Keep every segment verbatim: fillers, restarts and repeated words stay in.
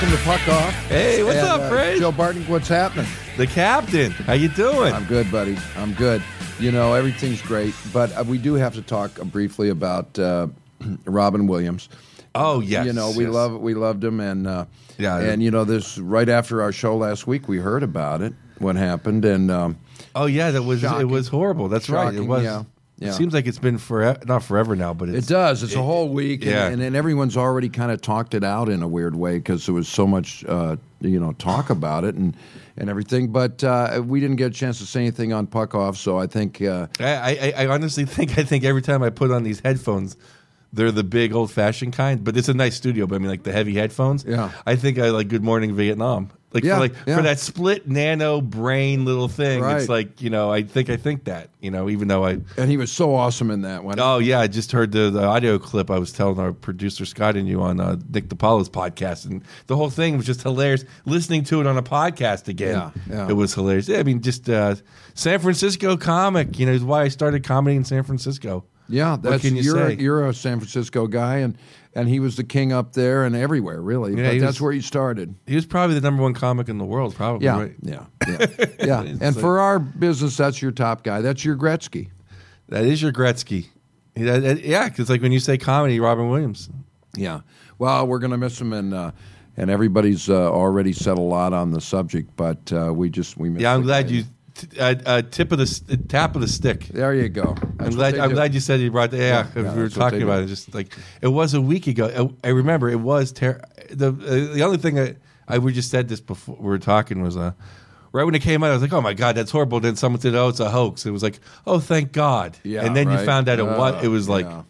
welcome to Puck Off. Hey, what's and, up, uh, Fred? Joe Bartnick, what's happening? The captain. How you doing? I'm good, buddy. I'm good. You know, everything's great, but uh, we do have to talk uh, briefly about uh, Robin Williams. Oh yes. You know, we yes. love we loved him, and uh, Yeah. and you know, this right after our show last week, we heard about it, what happened, and um, Oh yeah, that was Shocking. it was horrible. That's right. It Shocking, was. yeah, yeah. It seems like it's been forever, not forever now, but it's, it does. It's a whole week, yeah. and, and, and everyone's already kind of talked it out in a weird way because there was so much, uh, you know, talk about it and and everything. But uh, we didn't get a chance to say anything on Puck Off, so I think. Uh, I, I I honestly think I think every time I put on these headphones, they're the big old fashioned kind, but it's a nice studio. But I mean, like the heavy headphones. Yeah. I think I like Good Morning Vietnam. Like, Yeah, for like yeah. for that split nano brain little thing. Right. It's like, you know, I think I think that, you know, even though I and he was so awesome in that one. Oh yeah, I just heard the, the audio clip. I was telling our producer Scott and you on uh, Nick DiPaolo's podcast, and the whole thing was just hilarious. Listening to it on a podcast again, Yeah, yeah. it was hilarious. I mean, just uh, San Francisco comic. You know, is why I started comedy in San Francisco. Yeah, that's can you you're say? you're a San Francisco guy, and and he was the king up there and everywhere, really. Yeah, but he that's was- where he started. He was probably the number one comic in the world, probably. Yeah, right? yeah, yeah, yeah. It's And like- for our business, that's your top guy. That's your Gretzky. That is your Gretzky. Yeah, that- yeah, because like when you say comedy, Robin Williams. Yeah. Well, we're gonna miss him, and uh, and everybody's uh, already said a lot on the subject, but uh, we just we miss. Yeah, I'm the glad guy. you t- uh, uh, tip of the s- tap of the stick. There you go. That's I'm what glad. they I'm do. glad you said you brought. The, yeah, Yeah, if yeah, we were that's what talking they about do. it. Just like it was a week ago. I, I remember it was ter- the uh, the only thing I, I we just said this before we were talking was uh right when it came out. I was like, oh my god, that's horrible. Then someone said, oh, it's a hoax. It was like, oh, thank God. Yeah, and then right. you found out it Uh, was. It was like yeah.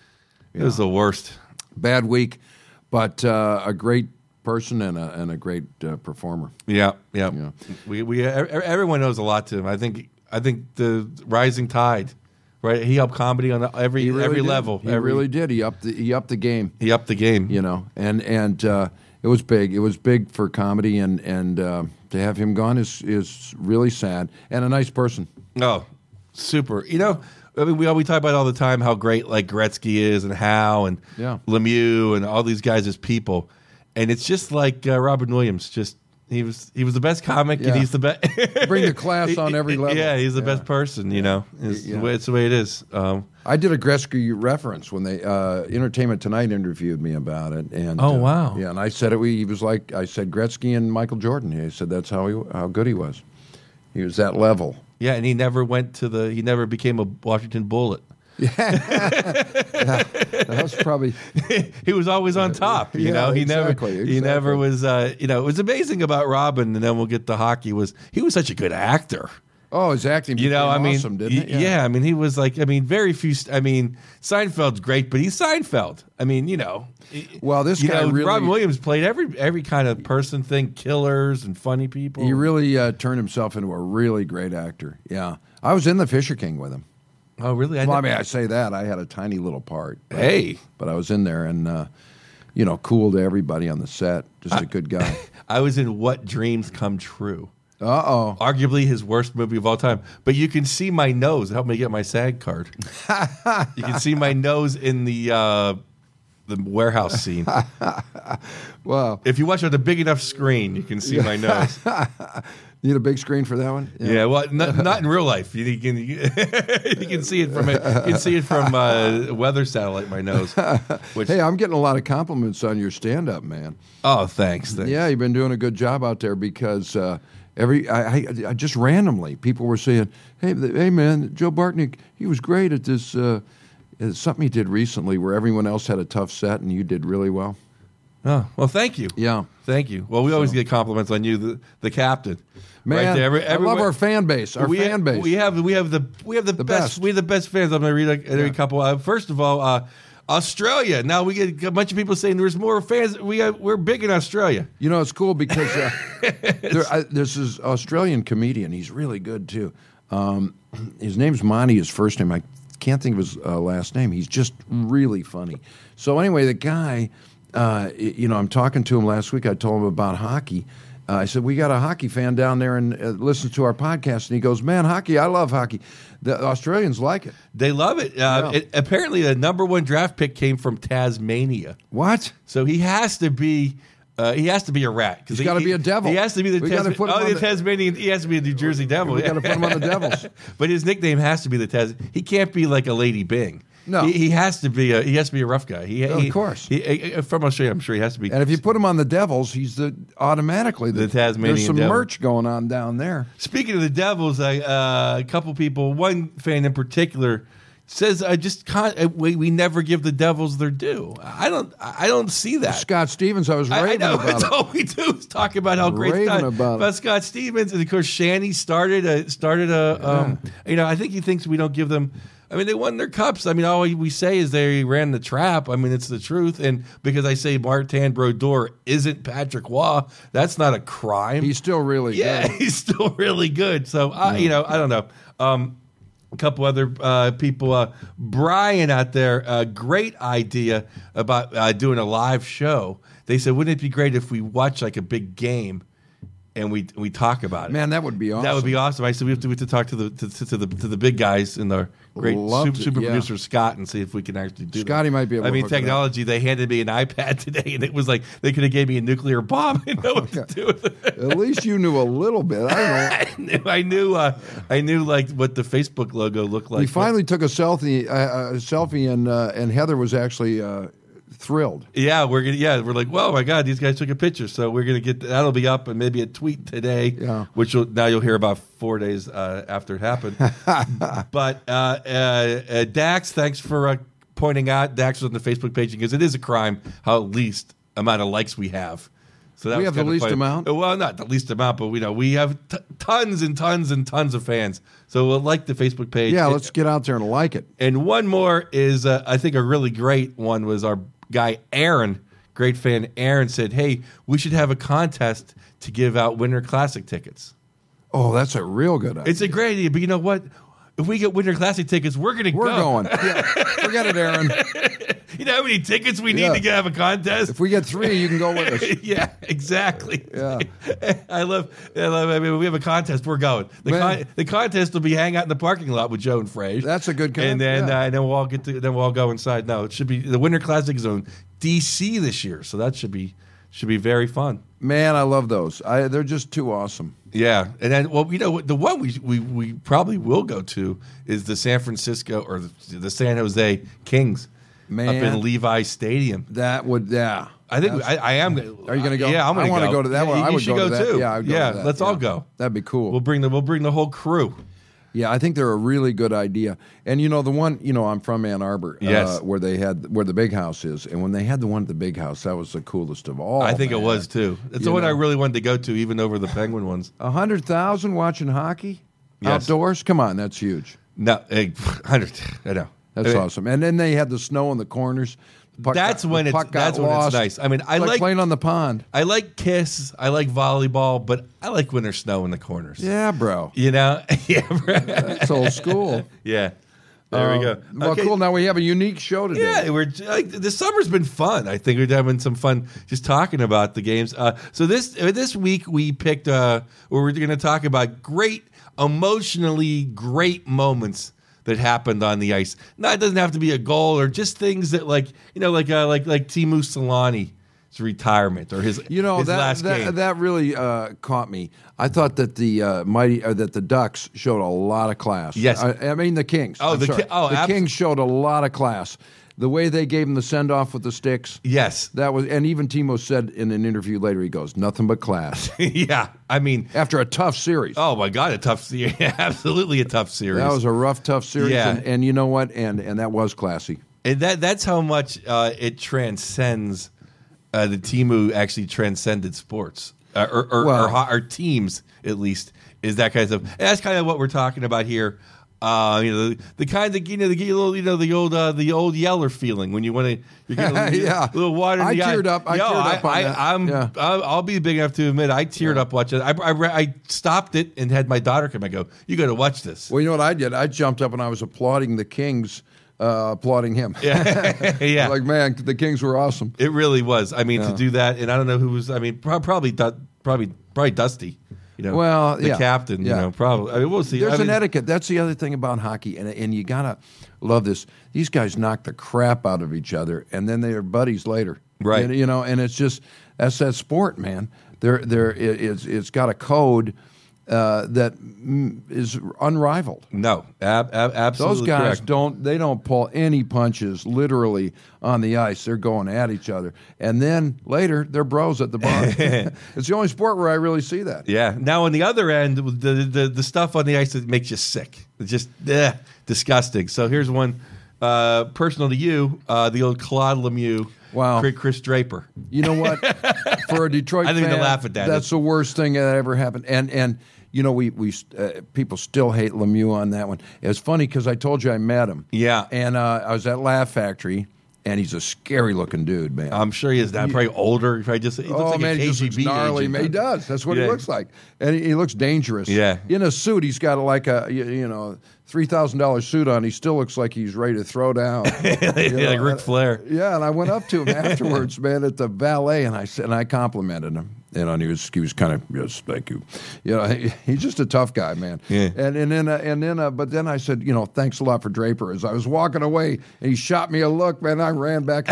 it was the worst. Bad week, but uh, a great person and a and a great uh, performer. Yeah, yeah. Yeah. We we e- everyone knows a lot to him. I think I think the rising tide. Right, he helped comedy on every He really every did. level. He every, really did. He upped the he upped the game. he upped the game. You know, and and uh, it was big. It was big for comedy, and and uh, to have him gone is is really sad. And a nice person. Oh, super. You know, I mean, we we talk about all the time how great like Gretzky is and Howe and Yeah. Lemieux and all these guys as people, and it's just like uh, Robin Williams. Just he was he was the best comic, Yeah. and he's the best. Bring the class on every level. Yeah, he's the Yeah. best person. You know, it's, Yeah. the way, it's the way it is. Um, I did a Gretzky reference when they uh, Entertainment Tonight interviewed me about it. And Oh, uh, wow. Yeah, and I said it. He was like I said Gretzky and Michael Jordan. He said that's how he how good he was. He was that level. yeah, and he never went to the. He never became a Washington Bullet. That was probably He was always on top, you Yeah, know. He exactly, never, he never exactly. was. Uh, you know, it was amazing about Robin, and then we'll get to hockey. Was he was such a good actor? oh his acting. You know, I became mean, awesome, didn't y- it? yeah. I mean, he was like, I mean, very few. st- I mean, Seinfeld's great, but he's Seinfeld. I mean, you know, Well, this you guy know, really Robin Williams played every every kind of person thing, killers and funny people. he really uh, turned himself into a really great actor. Yeah, I was in The Fisher King with him. oh, really? I Well, I never- mean, I say that I had a tiny little part. But, hey, but I was in there and uh, you know, cool to everybody on the set. Just a good guy. I was in What Dreams Come True. Uh oh. Arguably his worst movie of all time. But you can see my nose. Help me get my SAG card. You can see my nose in the uh, the warehouse scene. Wow. If you watch it on a big enough screen, you can see my nose. Need a big screen for that one? Yeah, well, not, not in real life. You can you can see it from a, you can see it from uh, weather satellite. My nose. Which, Hey, I'm getting a lot of compliments on your stand-up, man. oh, thanks. thanks. Yeah, you've been doing a good job out there because uh, every I, I, I just randomly people were saying, "Hey, th- hey, man, Joe Bartnick, he was great at this uh, it's something he did recently where everyone else had a tough set and you did really well." Oh, well, thank you. Yeah, Thank you. Well, we always get compliments on you, the the captain. man, right there. Every- I love everyone- our fan base. Our we fan have, base. We have we have the we have the, The best, best. we have the best fans. I'm going to read a, every Yeah. couple. Uh, first of all, uh, Australia. Now we get a bunch of people saying there's more fans. We have, we're big in Australia. You know, it's cool because uh, there, I, there's this Australian comedian. He's really good, too. Um, his name's Monty, his first name. I can't think of his uh, last name. He's just really funny. So anyway, the guy, uh, y- you know, I'm talking to him last week. I told him about hockey. Uh, I said, we got a hockey fan down there and uh, listens to our podcast. And he goes, man, hockey, I love hockey. The Australians like it. They love it. Uh, Yeah. it apparently, the number one draft pick came from Tasmania. What? So he has to be Uh, he has to be a rat because He's got to be a devil. He has to be the, We gotta Tasman- put him oh, on the the- Tasmanian. He has to be a New Jersey Devil. We got to put him on the Devils. But his nickname has to be the Tas. He can't be like a Lady Bing. No. he, he has to be a he has to be a rough guy. He, Of he- course. He, he- from Australia, I'm sure he has to be. And if you put him on the Devils, he's the automatically the, The Tasmanian There's some Devil. merch going on down there. Speaking of the Devils, I, uh, a couple people, one fan in particular, says I just can't. uh, We, we never give the Devils their due. I don't. I don't see that. Scott Stevens, I was I, I raving know about that's it. all we do is talk about how great Raving Scott, about it. Scott Stevens, and of course Shanny started a started a. Um, you know, I think he thinks we don't give them. I mean, they won their cups. I mean, all we say is they ran the trap. I mean, it's the truth. And because I say Martin Brodeur isn't Patrick Waugh, that's not a crime. He's still really yeah, good. he's still really good. So, I, you know, I don't know. Um, a couple other uh, people. Uh, Brian out there, uh, great idea about uh, doing a live show. They said, wouldn't it be great if we watch like a big game and we we talk about it? Man, that would be awesome. That would be awesome. I said we have to, we have to talk to the to, to, to the to the big guys in the great Love super, to, super yeah. producer Scott and see if we can actually do that. Scotty might be able I to mean, hook it up. technology. They handed me an iPad today, and it was like they could have gave me a nuclear bomb and know what to do with it. At least you knew a little bit. I don't know. I knew, I knew, uh, I knew, like what the Facebook logo looked like. We finally took a selfie, uh, a selfie, and uh, and Heather was actually uh, thrilled. Yeah, we're gonna. Yeah, we're like, well, my God, these guys took a picture, so we're gonna get that'll be up and maybe a tweet today. Yeah. which you'll, now you'll hear about four days uh, after it happened. But uh, uh, uh, Dax, thanks for uh, pointing out Dax was on the Facebook page because it is a crime how least amount of likes we have. So that We was have the kinda least funny. amount? Well, not the least amount, but we know we have t- tons and tons and tons of fans. So we'll like the Facebook page. Yeah, It- let's get out there and like it. and one more is, uh, I think, a really great one was our guy Aaron, great fan Aaron, said, hey, we should have a contest to give out Winter Classic tickets. Oh, that's a real good idea. It's a great idea, but you know what? If we get Winter Classic tickets, we're going to go. We're going. Yeah, forget it, Aaron. You know how many tickets we need Yeah. to get, have a contest? If we get three, you can go with us. Yeah, exactly. Yeah. I love, I love. I mean, we have a contest. We're going. The, Man. con- the contest will be hang out in the parking lot with Joe and Frage. That's a good con- And then, yeah. uh, and then we'll all get to. Then we'll all go inside. No, it should be the Winter Classic is in D C this year, so that should be should be very fun. Man, I love those. I, they're just too awesome. Yeah, and then well, you know, what, the one we we we probably will go to is the San Francisco or the, the San Jose Kings Man. up in Levi Stadium. That would, yeah. I think That's- I, I am. Are you going to go? Yeah, I'm going I to wanna go. go to that Yeah, one. you I would should go go, to that. too. Yeah, I'd go yeah. to that. Let's all Yeah. go. That'd be cool. We'll bring the we'll bring the whole crew. Yeah, I think they're a really good idea. And you know, the one, you know, I'm from Ann Arbor, Yes. uh, where they had where the big house is, and when they had the one at the big house, that was the coolest of all. I think it man. was too. It's You the one I know. really wanted to go to, even over the Penguin ones. A hundred thousand watching hockey Yes. outdoors. Come on, that's huge. No, hey, hundred. I know. That's I mean, awesome. And then they had the snow in the corners. The puck That's got- when the it's puck got that's when it's lost. nice. I mean, I It's like like playing on the pond. I like Kiss. I like volleyball, but I like winter snow in the corners. Yeah, bro. You know. Yeah. Right. That's old school. Yeah. There we Uh, go. Well, Okay. cool. Now we have a unique show today. Yeah, we're like the summer's been fun. I think we're having some fun just talking about the games. Uh, so this uh, this week we picked uh, where we're going to talk about great, emotionally great moments that happened on the ice. No, it doesn't have to be a goal or just things that like you know like uh, like like Teemu Solani's retirement or his You know his that last that, game. that really uh, caught me. I thought that the uh, mighty uh, that the Ducks showed a lot of class. Yes. I, I mean the Kings. Oh, I'm the sorry. Ki- oh, the abs- Kings showed a lot of class. The way they gave him the send off with the sticks. Yes. That was, and even Timo said in an interview later, he goes, "Nothing but class." Yeah. I mean, After a tough series. oh my God, a tough series. Absolutely a tough series. That was a rough, tough series. Yeah. And, and you know what? And and that was classy. And that that's how much uh, it transcends uh, the Timu actually transcended sports uh, or, or, Well- or, ho- or teams at least is that kind of stuff. And that's kind of what we're talking about here. Uh, you know the, the kind of you know the little you know the old uh, the old Yeller feeling when you want to you get a little, Yeah. little water. In I the eye. teared up. I Yo, teared up on I, that. I, I'm Yeah. I'll, I'll be big enough to admit I teared up watching. it. I, I re- I stopped it and had my daughter come. I go, you got to watch this. Well, you know what I did? I jumped up and I was applauding the Kings, uh, applauding him. Yeah, yeah. Like, man, the Kings were awesome. It really was. I mean, Yeah. to do that, and I don't know who was. I mean, pro- probably, Du- probably, probably Dusty. You know, Well, the yeah. captain. Yeah. You know, probably. I mean, we'll see. There's I mean, an etiquette. That's the other thing about hockey, and and you gotta love this. These guys knock the crap out of each other, and then they are buddies later. Right. You, you know, and it's just that's that sport, man. There, there, it, it's it's got a code uh, that mm, is unrivaled. No, ab- ab- absolutely. Those guys correct. don't. They don't pull any punches literally on the ice. They're going at each other, and then later they're bros at the bar. It's the only sport where I really see that. Yeah. Now on the other end, the the, the stuff on the ice that makes you sick. It's just ugh, disgusting. So here's one uh, personal to you: uh, the old Claude Lemieux. Wow. Chris Draper. You know what? For a Detroit I didn't fan, even laugh at that. That's the worst thing that ever happened. And and you know we we uh, people still hate Lemieux on that one. It's funny because I told you I met him. Yeah. And uh, I was at Laugh Factory, and he's a scary looking dude, man. I'm sure he is. I'm probably older. He probably just he looks oh like man, a he just K G looks B gnarly. agent. Man, he does. That's what Yeah. he looks like, and he, he looks dangerous. Yeah. In a suit, he's got like a you, you know three thousand dollars suit on. He still looks like he's ready to throw down. yeah, You like know, Ric Flair. Yeah, and I went up to him afterwards, man, at the valet, and I said, and I complimented him. You know, and he was he was kind of yes, thank you. You know, he, he's just a tough guy, man. Yeah. And and then uh, and then uh, but then I said, you know, thanks a lot for Draper. As I was walking away, and he shot me a look, man. I ran back.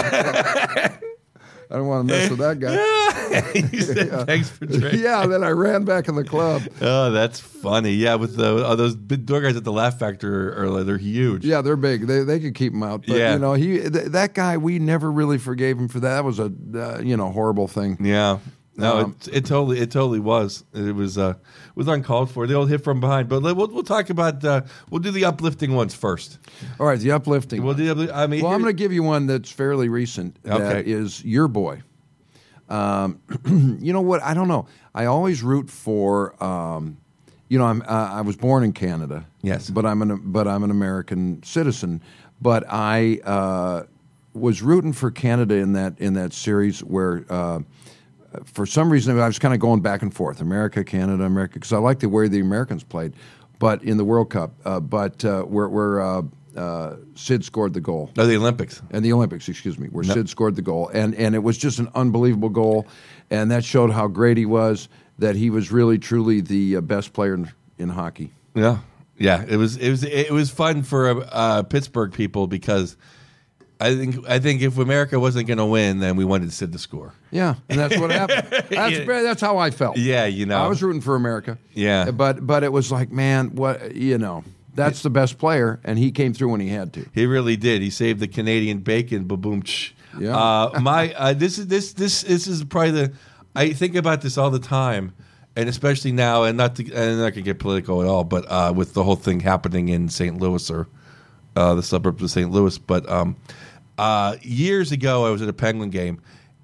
I don't want to mess with that guy. He said, thanks for Draper. Yeah, then I ran back in the club. Oh, that's funny. Yeah, with the oh, those big door guys at the Laugh Factory are, are they're huge. Yeah, they're big. They they could keep him out. But, Yeah. you know, he th- that guy, we never really forgave him for that. That was a uh, you know horrible thing. Yeah. No, Um, it, it totally, it totally was. It was, uh, was uncalled for. The old hit from behind. But let- we'll, we'll talk about. Uh, we'll do the uplifting ones first. All right, the uplifting. We'll do. the- I mean, Well, I'm here- going to give you one that's fairly recent. That Okay. is your boy. Um, you know what? I don't know. I always root for. Um, you know, I'm. Uh, I was born in Canada. Yes. but I'm an. But I'm an American citizen. But I uh, was rooting for Canada in that in that series where. Uh, for some reason, I was kind of going back and forth, America, Canada, America, because I like the way the Americans played, but in the World Cup. Uh, but uh, where, where uh, uh, Sid scored the goal. oh, the Olympics. And the Olympics, excuse me, where Sid scored the goal. And and it was just an unbelievable goal. And that showed how great he was, that he was really, truly the uh, best player in, in hockey. Yeah, yeah. It was, it was, it was fun for uh, Pittsburgh people because I think, I think if America wasn't going to win, then we wanted Sid to score. Yeah, and that's what happened. That's, Yeah. that's how I felt. Yeah, you know. I was rooting for America. Yeah. But but it was like, man, what, you know, that's the best player, and he came through when he had to. He really did. He saved the Canadian bacon. Ba-boom. Tsh. Yeah. Uh, my uh, this is this this this is probably the. I think about this all the time, and especially now, and not to, and not gonna get political at all, but uh, with the whole thing happening in Saint Louis or uh, the suburbs of Saint Louis. But um, uh, years ago, I was at a Penguin game,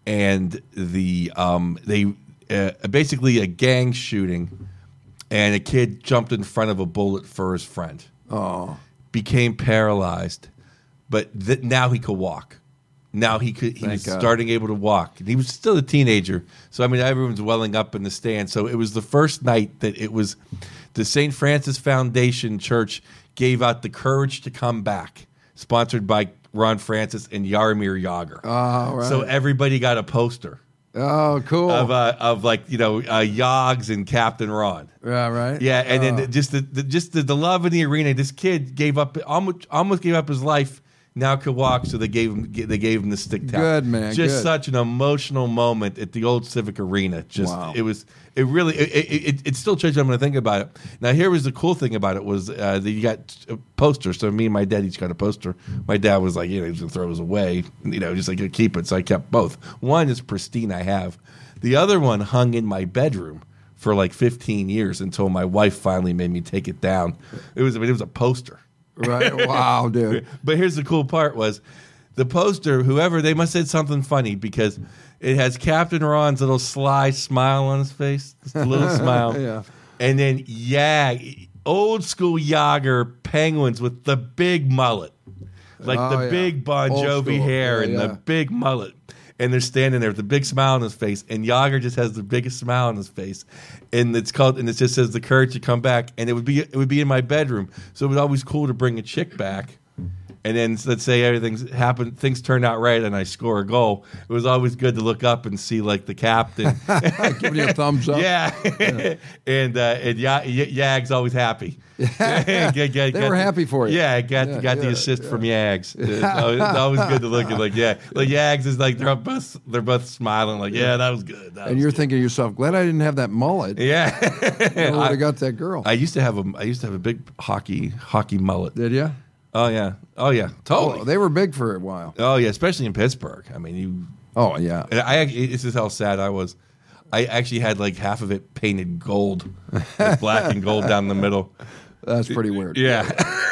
and the um, they uh, basically a gang shooting, and a kid jumped in front of a bullet for his friend. Oh, Became paralyzed, but th- now he could walk. Now he could. He Thank was God. starting able to walk. And he was still a teenager, so I mean, everyone's welling up in the stand. So it was the first night that it was the Saint Francis Foundation Church gave out the Courage to Come Back, sponsored by Ron Francis and Jaromir Jagr. Oh, right. So everybody got a poster oh, cool. of uh, of like you know uh, Yogs and Captain Ron. yeah, right. Yeah, and Oh. then just the, the just the, the love in the arena. This kid gave up almost almost gave up his life. Now could walk, so they gave him they gave him the stick tap. Good, man, Just good. such an emotional moment at the old Civic Arena. Just Wow. it was it really it it, it, it still changes when I think about it. Now here was the cool thing about it was uh, that you got a poster. So me and my dad each got a poster. My dad was like, you know, he was gonna throw those away, you know, just like keep it. So I kept both. One is pristine. I have. The other one hung in my bedroom for like fifteen years until my wife finally made me take it down. It was I mean, it was a poster. Right. Wow, dude. But here's the cool part was the poster, whoever, they must have said something funny because it has Captain Ron's little sly smile on his face. Just a little smile. Yeah. And then, yeah, old school Yager Penguins with the big mullet. Like Oh, the yeah. big Bon Old Jovi school. hair Yeah, and yeah. the big mullet. And they're standing there with the big smile on his face, and Yager just has the biggest smile on his face, and it's called, and it just says the courage to come back, and it would be, it would be in my bedroom, so it was always cool to bring a chick back, and then let's say everything's happened, things turn out right, and I score a goal. It was always good to look up and see like the captain giving you a thumbs up. Yeah, yeah. and uh, and Ya- Y- Yags always happy. get, get, they got were the, happy for you. Yeah, got Yeah, got yeah, the assist yeah. from Yags. It's always, it's always good to look at like yeah, like Yags is like they're both they're both smiling like yeah, that was good. That And was you're good. thinking to yourself, glad I didn't have that mullet. Yeah, I would I, have got that girl. I used to have a I used to have a big hockey hockey mullet. Did you? Oh yeah, oh yeah, totally. Oh, they were big for a while. Oh yeah, especially in Pittsburgh. I mean, you. Oh yeah. And I this is how sad I was. I actually had like half of it painted gold, like black and gold down the middle. That's pretty weird. Yeah,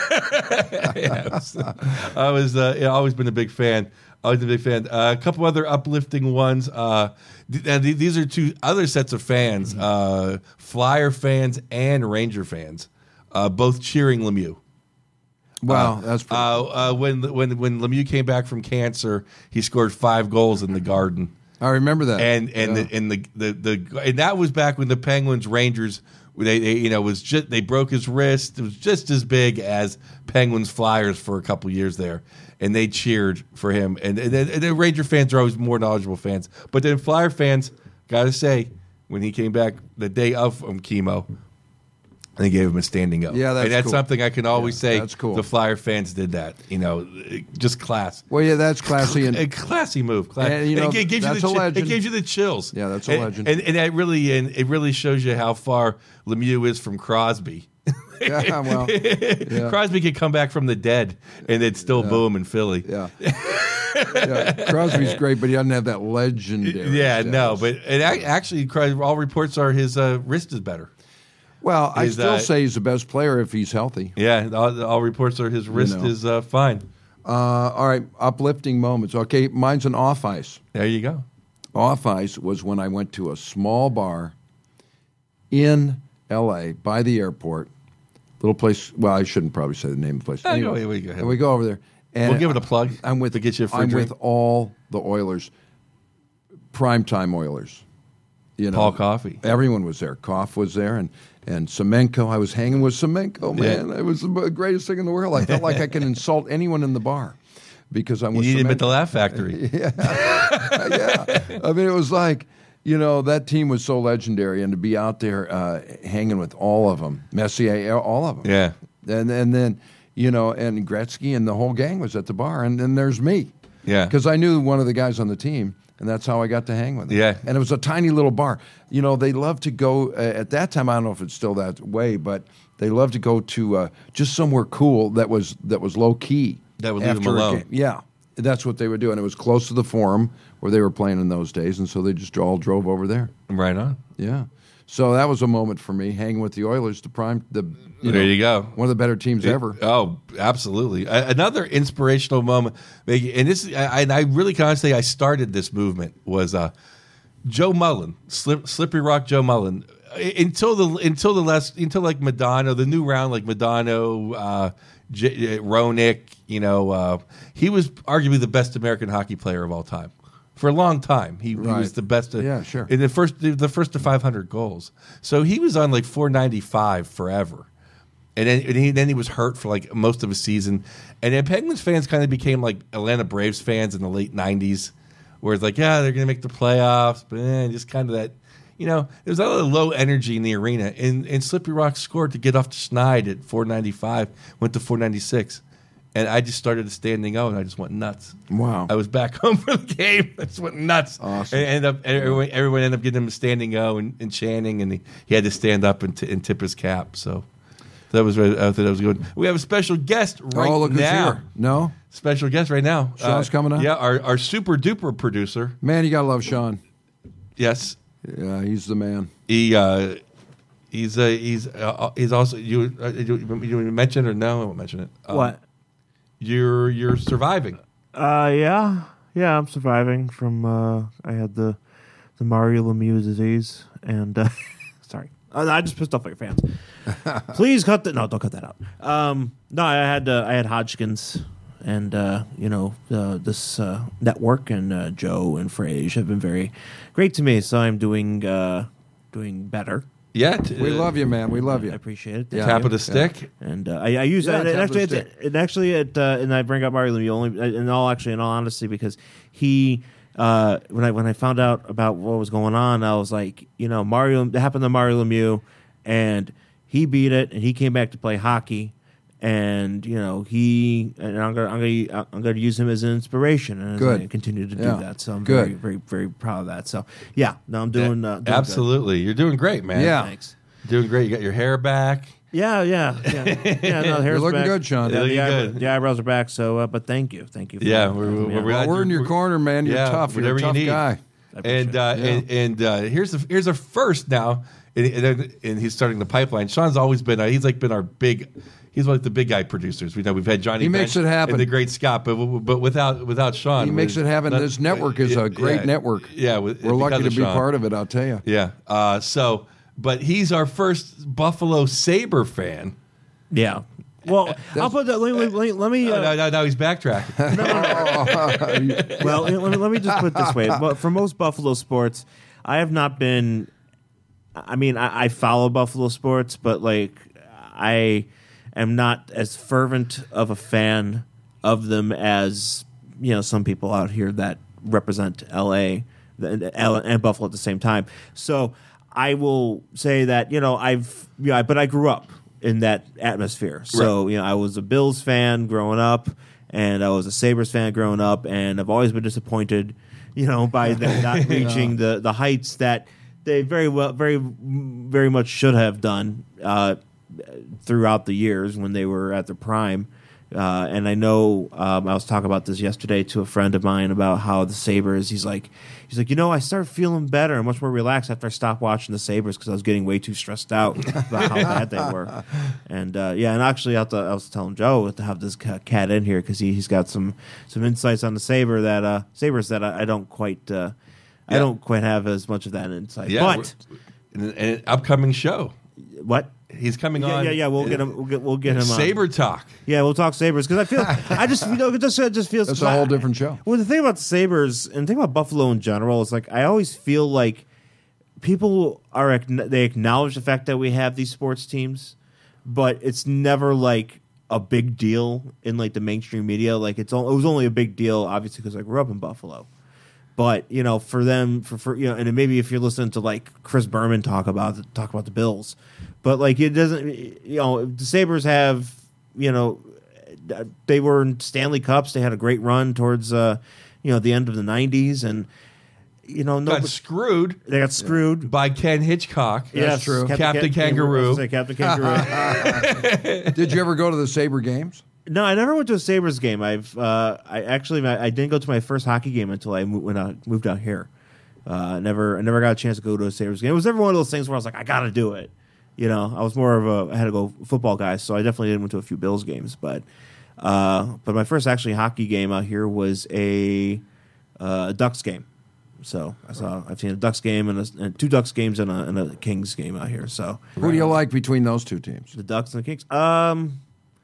yeah was, I was uh, yeah, always been a big fan. Always been a big fan. Uh, a couple other uplifting ones. Uh, th- and th- these are two other sets of fans: uh, Flyer fans and Ranger fans, uh, both cheering Lemieux. Wow, Uh, that's pretty uh, uh, when when when Lemieux came back from cancer, he scored five goals in the Garden. I remember that. And and Yeah. the, and the, the the and that was back when the Penguins Rangers they, they you know was just they broke his wrist. It was just as big as Penguins Flyers for a couple years there, and they cheered for him. And, and, and the Ranger fans are always more knowledgeable fans, but then Flyer fans, gotta say, when he came back the day of um, chemo. They gave him a standing O. Yeah, that's and that's cool. something I can always Yeah, say. that's cool. The Flyer fans did that. You know, just class. Well, yeah, that's classy. A And classy move. Class. And, you know, it gives that's you a the chi- legend. It gives you the chills. Yeah, that's a and, legend. And, and that really and it really shows you how far Lemieux is from Crosby. yeah, well, yeah. Crosby could come back from the dead and it'd still boom in Philly. yeah. yeah. Crosby's great, but he doesn't have that legendary. Yeah, status. no, but it, ac- actually, Cros- all reports are his uh, wrist is better. Well, I Is, still uh, say he's the best player if he's healthy. Yeah, all, all reports are his wrist know. is uh, fine. Uh, all right, uplifting moments. Okay, mine's an off ice. There you go. Off ice was when I went to a small bar in L A by the airport. Little place. Well, I shouldn't probably say the name of the place. Oh, Anyway, go ahead, we go ahead. and we go over there. And We'll give it a plug I'm with to get you a free I'm drink. with all the Oilers, primetime Oilers. You know, Paul Coffey. Everyone was there. Koff was there, and and Semenko. I was hanging with Semenko. Man, it was the greatest thing in the world. I felt like I could insult anyone in the bar because I'm You with need him Semenko. at the Laugh Factory. yeah. I mean, it was like, you know, that team was so legendary, and to be out there uh, hanging with all of them, Messier, all of them. Yeah. And, and then, you know, and Gretzky and the whole gang was at the bar, and then there's me. Yeah. Because I knew one of the guys on the team, and that's how I got to hang with him. Yeah. And it was a tiny little bar. You know, they love to go, uh, at that time, I don't know if it's still that way, but they love to go to uh, just somewhere cool that was that was low key. That would leave them after a alone. game. Yeah. That's what they would do. And it was close to the Forum where they were playing in those days, and so they just all drove over there. Right on. Yeah. So that was a moment for me, hanging with the Oilers, the prime, the you There know, you go. one of the better teams ever. Oh, absolutely. A- Another inspirational moment, and this, I- and I really kind of say I started this movement was uh, Joe Mullen, Slip, Slippery Rock Joe Mullen. I- Until the until the last until like Madonna, the new round like Madonna, uh, J- Ronick, you know, uh, he was arguably the best American hockey player of all time. For a long time, he, he Right. was the best. Of, Yeah, sure. In the first, the first to five hundred goals, so he was on like four ninety-five forever. And then, and he, then he was hurt for like most of a season. And then Penguins fans kind of became like Atlanta Braves fans in the late nineties, where it's like, yeah, they're going to make the playoffs, but eh, just kind of that, you know, there's a lot of low energy in the arena. And, and Slippery Rock scored to get off to Schneid at four ninety-five, went to four ninety-six. And I just started a standing O, and I just went nuts. Wow. I was back home for the game. I just went nuts. Awesome. And ended up, everyone, everyone ended up getting him a standing O and, and chanting, and he, he had to stand up and, t- and tip his cap. So that was I thought that was good. We have a special guest right oh, look who's now. here. No? Special guest right now. Sean's coming up? Yeah, our, our super duper producer. Man, you got to love Sean. Yes, Yeah, he's the man. he uh, he's uh, he's uh, he's also you. Uh, you, you mention it or no? I won't mention it. Um, What? You're you're surviving. Uh, yeah, yeah. I'm surviving from. Uh, I had the the Mario Lemieux disease, and uh, sorry, I, I just pissed off your fans. Please cut that. No, don't cut that out. Um, no, I had uh, I had Hodgkin's, and uh, you know uh, this uh, network and uh, Joe and Frage have been very great to me. So I'm doing uh, doing better. Yeah, t- We love you, man. We love I you. appreciate it. Yeah. Thank Tap you. of the stick. And uh, I, I use Yeah, that. And tap actually, of the it's, it actually, it, uh, and I bring up Mario Lemieux only in all actually, in all honesty, because he, uh, when I when I found out about what was going on, I was like, you know, Mario, it happened to Mario Lemieux, and he beat it, and he came back to play hockey, and you know, he, and I'm gonna, I'm gonna, I'm gonna use him as an inspiration, and Good. I continue to Yeah. do that. So I'm Good. very, very, very proud of that. So yeah, no, I'm doing, uh, doing good. Absolutely. You're doing great, man. Yeah. Thanks. Doing great. You got your hair back. Yeah, yeah, yeah. yeah no, the hair's looking back. good, Sean. Yeah, You're the, looking eyebrow- good. the eyebrows are back. So, uh, but thank you, thank you. For Yeah, that. we're- we're- Yeah. we're- Well, we're in your We're- corner, man. You're yeah, tough. You're whatever a you tough need. guy. I appreciate And it. uh, Yeah. and, and uh, here's the here's a first now, and, and, and he's starting the pipeline. Sean's always been uh, he's like been our big. He's like the big guy producers. We know we've had Johnny. He makes Bench it happen. And the great Scott, but but without without Sean, He makes we- it happen. not- This network is a great yeah, network. Yeah, with, We're lucky because to of be Sean. part of it, I'll tell you. Yeah. Uh, so, but he's our first Buffalo Sabre fan. Yeah. Well, I'll put that. Let me. Let me, let me No, uh, no, no, no, he's backtracking. well, let me, let me just put it this way. But for most Buffalo sports, I have not been. I mean, I, I follow Buffalo sports, but like I am not as fervent of a fan of them as you know some people out here that represent L A and, and Buffalo at the same time. So I will say that you know I've yeah, but I grew up in that atmosphere. So you know I was a Bills fan growing up, and I was a Sabres fan growing up, and I've always been disappointed, you know, by them not reaching the the heights that they very well, very, very much should have done uh, throughout the years when they were at their prime. Uh, and I know um, I was talking about this yesterday to a friend of mine about how the Sabres. He's like, he's like, you know, I started feeling better and much more relaxed after I stopped watching the Sabres because I was getting way too stressed out about how bad they were. And uh, yeah, and actually, I, to, I was telling Joe to have this cat in here because he, he's got some some insights on the Sabre that uh, Sabres that I, I don't quite. Uh, I Yeah. don't quite have as much of that insight. Yeah, but in an, in an upcoming show, what? he's coming Yeah, on. yeah, yeah. We'll get him. We'll get, we'll get him. on. Sabre Talk. Yeah, we'll talk Sabres because I feel. I just you know it just it just feels. That's a whole different show. Well, the thing about the Sabres and the thing about Buffalo in general is like I always feel like people are ac- they acknowledge the fact that we have these sports teams, but it's never like a big deal in like the mainstream media. Like it's all, it was only a big deal obviously because I grew up in Buffalo. But you know, for them, for, for you know, and maybe if you're listening to like Chris Berman talk about talk about the Bills, but like it doesn't, you know, the Sabres have, you know, they were in Stanley Cups. They had a great run towards, uh, you know, the end of the nineties, and you know, no, Got screwed they got screwed. by Ken Hitchcock. Yes, true. Captain Kangaroo. I was gonna say Captain Kangaroo. Did you ever go to the Sabre games? No, I never went to a Sabres game. I've uh, I actually I didn't go to my first hockey game until I moved, when I moved out here. Uh, never I never got a chance to go to a Sabres game. It was never one of those things where I was like, I got to do it. You know, I was more of a I had to go football guy, so I definitely didn't went to a few Bills games. But uh, but my first actually hockey game out here was a uh, Ducks game. So I saw I've seen a Ducks game and, a, and two Ducks games and a, and a Kings game out here. So Who do you like between those two teams? the Ducks and the Kings. Um,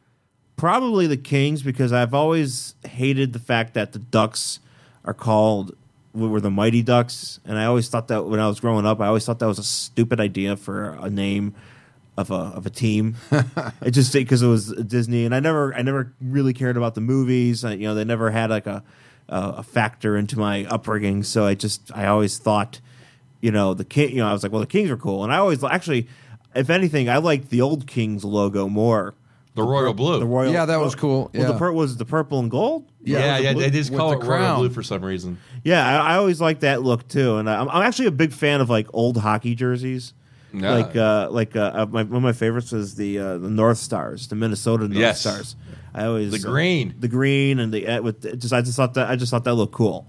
probably the Kings because I've always hated the fact that the Ducks are called were the Mighty Ducks, and I always thought that when I was growing up, I always thought that was a stupid idea for a name of a of a team. It just because it was Disney, and I never I never really cared about the movies. I, you know, they never had like a a factor into my upbringing, so I just I always thought, you know, the king. You know, I was like, well, the Kings are cool, and I always actually, if anything, I liked the old Kings logo more. The royal blue. The royal, Yeah, that was cool. Well, the Yeah. pur- was it the purple and gold. yeah, yeah, blue- they just with call the it royal crown. blue for some reason. Yeah, I, I always liked that look too, and I'm, I'm actually a big fan of like old hockey jerseys. Yeah. Like, uh, like uh, my, one of my favorites is the uh, the North Stars, the Minnesota North Yes. Stars. I always The green. uh, the green, and the uh, with it just I just thought that I just thought that looked cool.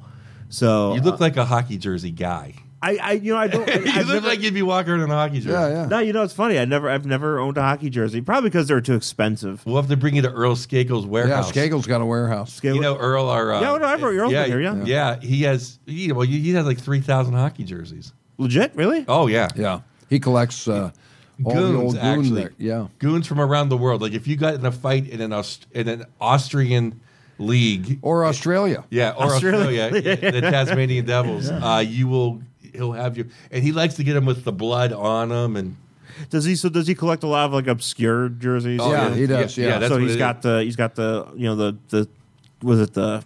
So You look like a hockey jersey guy. I, I you know I don't. you I've look never, like you'd be walking around in a hockey jersey. Yeah, yeah. No, you know it's funny. I never I've never owned a hockey jersey, probably because they're too expensive. We'll have to bring you to Earl Skakel's Yeah, warehouse. Skagel's got a warehouse. You know Earl, our uh, Yeah, no, I've- Earl's yeah, been here, yeah. yeah. He has, you know, he has like three thousand hockey jerseys. Legit, really? Oh yeah, Yeah, he collects uh, all the Goons, old goon actually. there. Yeah, goons from around the world. Like if you got in a fight in an Aust- in an Austrian league, or Australia. yeah, or Australia. Australia, the Tasmanian Devils, uh, you will. He'll have you, and he likes to get them with the blood on them, and Does he? So does he collect a lot of like obscure jerseys? Oh, yeah, he does, yeah. that's so what he's it got is. the he's got the you know the the was it the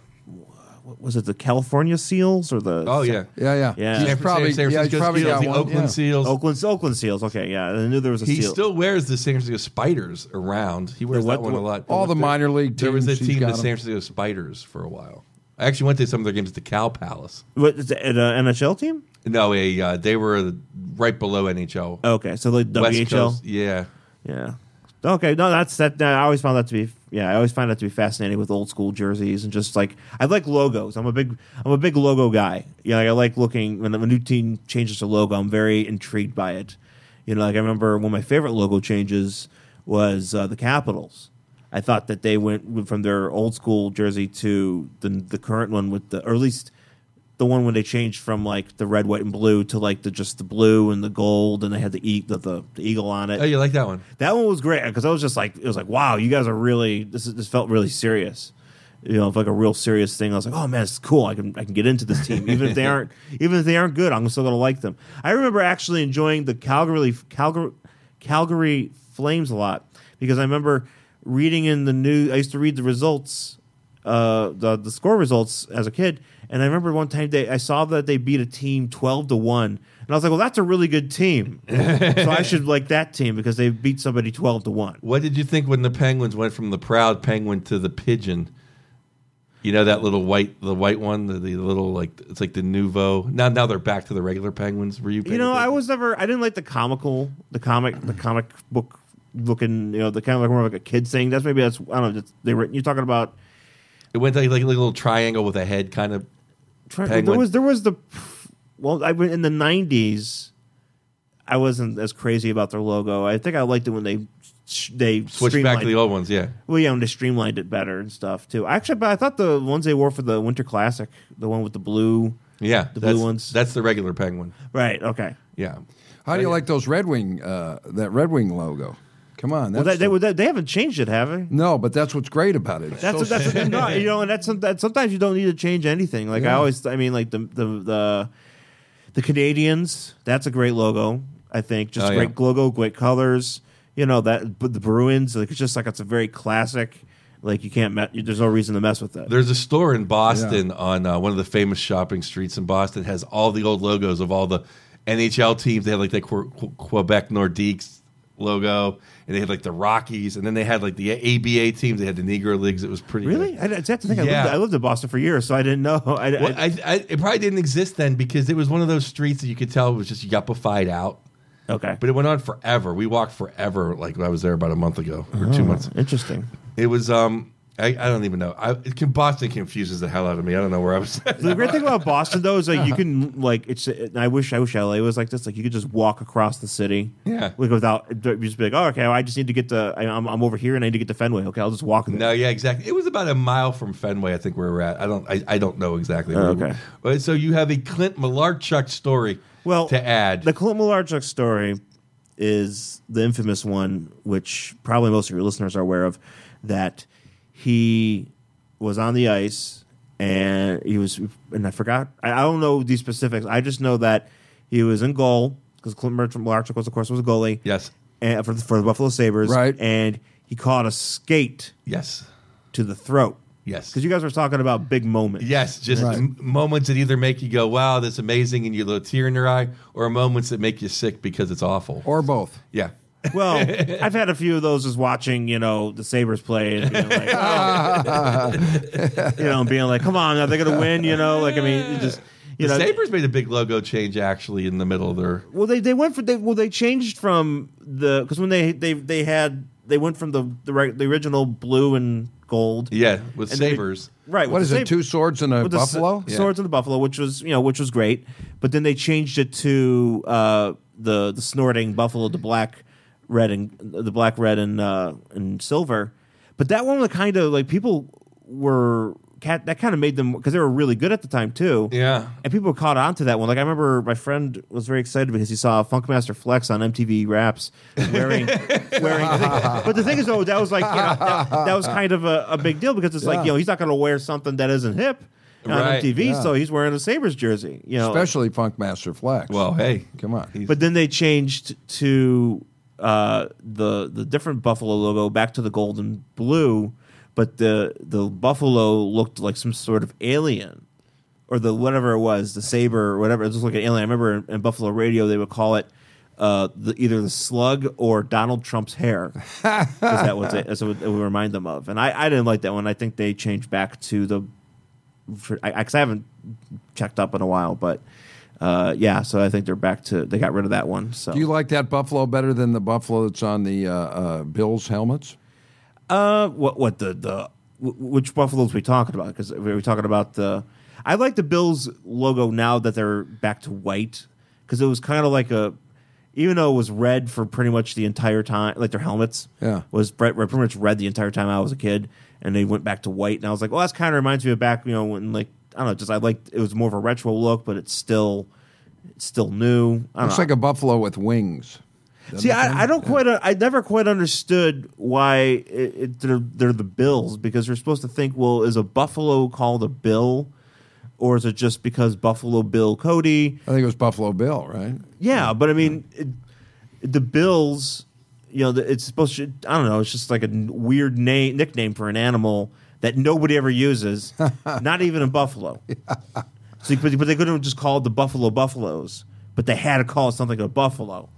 was it the California Seals or the Oh yeah. Yeah, yeah. Yeah. He's San probably, San yeah, he's Francisco probably Seals, got the one. Oakland yeah. Seals. Oakland Oakland Seals? Okay, yeah, I knew there was a He seal. still wears the San Francisco Spiders around. He wears The what- that one a what- lot. All the There- minor league There was a teams, he's team, the got 'em. San Francisco Spiders, for a while. I actually went to some of their games at the Cow Palace. What is it, an N H L team? No, a uh, they were right below N H L. Okay, so like West W H L. Coast, yeah. Yeah. Okay. No, that's that. I always found that to be. Yeah, I always find that to be fascinating with old school jerseys and just like I like logos. I'm a big. I'm a big logo guy. Yeah, like I like looking when a new team changes their logo. I'm very intrigued by it. You know, like I remember one of my favorite logo changes was uh, the Capitals. I thought that they went from their old school jersey to the the current one with the, or at least the one when they changed from like the red, white, and blue to like the just the blue and the gold, and they had the e- the, the, the eagle on it. Oh, you like that one? That one was great because I was just like, it was like, wow, you guys are really this. Is, this felt really serious, you know, like a real serious thing. I was like, oh man, it's cool. I can I can get into this team even if they aren't even if they aren't good. I'm still gonna like them. I remember actually enjoying the Calgary Calgary Calgary Flames a lot because I remember reading in the news. I used to read the results, uh, the the score results as a kid, and I remember one time they I saw that they beat a team twelve to one. And I was like, well, that's a really good team. So I should like that team because they beat somebody twelve to one. What did you think when the Penguins went from the proud penguin to the pigeon? You know that little white, the white one, the, the little like it's like the nouveau. Now, now they're back to the regular penguins. Were you? You know, I was never. I didn't like the comical, the comic, the comic book looking. You know, the kind of like more like a kid thing. That's maybe that's. I don't know. That's, they were. You're talking about. It went like, like a little triangle with a head, kind of. There was there was the. Well, I went in the nineties. I wasn't as crazy about their logo. I think I liked it when they they Switched back to the old ones, yeah. Well, yeah, when they streamlined it better and stuff too. Actually, but I thought the ones they wore for the Winter Classic, the one with the blue, Yeah, the that's, blue ones, That's the regular penguin. right? Okay. Yeah. How do you like those Red Wing, uh, that Red Wing logo? Come on. Well, That's that, they, they haven't changed it, have they? no, but that's what's great about it. It's That's so that's the thing, no, you know, and that's that sometimes you don't need to change anything. Like I Yeah. always, I mean, like the the the the Canadians. That's a great logo. I think just Oh, great yeah. logo, great colors. You know that, but the Bruins, like it's just like it's a very classic. Like you can't, me- there's no reason to mess with that. There's a store in Boston on uh, one of the famous shopping streets in Boston. Has all the old logos of all the N H L teams. They had like the Que- Que- Quebec Nordiques logo, and they had like the Rockies, and then they had like the A B A teams. They had the Negro Leagues. It was pretty Really, good. I, I have to think. I, Yeah. lived, I lived in Boston for years, so I didn't know. I, Well, I, I, I, it probably didn't exist then because it was one of those streets that you could tell it was just yuppified out. okay, But it went on forever. We walked forever. Like I was there about a month ago or two months. interesting. It was. um I, I don't even know. I, it can, Boston confuses the hell out of me. I don't know where I was. The great thing about Boston, though, is like you can like it's. I wish I wish L A was like this. Like you could just walk across the city, Yeah. like without you just be like, oh, okay, well, I just need to get to. I, I'm I'm over here and I need to get to Fenway. Okay, I'll just walk. There. No, yeah, exactly. It was about a mile from Fenway, I think, where we're at. I don't, I, I don't know exactly. Where Oh, we okay. were. But so you have a Clint Malarchuk story. Well, to add, The Clint Malarchuk story is the infamous one, which probably most of your listeners are aware of, that he was on the ice and he was, and I forgot, I, I don't know these specifics. I just know that he was in goal because Clint Malarchuk was, of course, was a goalie. yes, And for the, for the Buffalo Sabres, Right. And he caught a skate yes, to the throat yes, because you guys were talking about big moments. yes. Just Right. m- moments that either make you go, "Wow, that's amazing," and you have a tear in your eye, or moments that make you sick because it's awful. or both. Yeah. Well, I've had a few of those as watching, you know, the Sabres play and being like, oh. you know, and being like, come on, are they going to win? You know, like, I mean, you just, you The know. Sabres made a big logo change actually in the middle of their. Well, they, they went for, they, well, they changed from the, because when they, they, they had, they went from the, the, reg- the original blue and gold. Yeah, with And they- Sabres. Right. What with is the it? Sab- Two swords and a with the s- buffalo? Swords and the buffalo, which was, you know, which was great. But then they changed it to uh, the, the snorting buffalo, the black, red and the black, red, and uh, and silver. But that one, was kind of like people were cat that kind of made them because they were really good at the time too. Yeah. And people caught on to that one. Like I remember my friend was very excited because he saw Funkmaster Flex on M T V Raps wearing wearing. But the thing is, though, that was like you know, that, that was kind of a, a big deal because it's like Yeah. you know he's not going to wear something that isn't hip on Right. M T V, Yeah. so he's wearing a Sabres jersey. You know, Especially Funkmaster Flex. Well, hey, Come on. he's- but then they changed to uh, the the different Buffalo logo back to the gold and blue, but the the buffalo looked like some sort of alien, or the whatever it was, the saber or whatever. It just like an alien. I remember in, in Buffalo radio they would call it uh, the, either the slug or Donald Trump's hair. that was it. That's what it would remind them of. And I, I didn't like that one. I think they changed back to the. For, I, 'cause I haven't checked up in a while, but. Uh, yeah, so I think they're back to they got rid of that one. So do you like that buffalo better than the buffalo that's on the uh, uh, Bills helmets? Uh, what what the the which buffaloes we talking about? Because we were talking about the. I like the Bills logo now that they're back to white because it was kind of like a, even though it was red for pretty much the entire time, like their helmets, yeah, was pretty much red the entire time I was a kid, and they went back to white, and I was like, well, that's kind of reminds me of back, you know, when like. I don't know, just I liked it was more of a retro look, but it's still it's still new. I don't Looks know. like a buffalo with wings. See, I, I don't yeah. quite. I never quite understood why it, it, they're, they're the Bills because you're supposed to think, well, is a buffalo called a bill, or is it just because Buffalo Bill Cody? I think it was Buffalo Bill, right? Yeah, but I mean, it, the Bills. You know, it's supposed to. I don't know. It's just like a weird name nickname for an animal that nobody ever uses, not even in Buffalo. Yeah. So, but, but they couldn't have just called the Buffalo Buffaloes, but they had to call it something a Buffalo.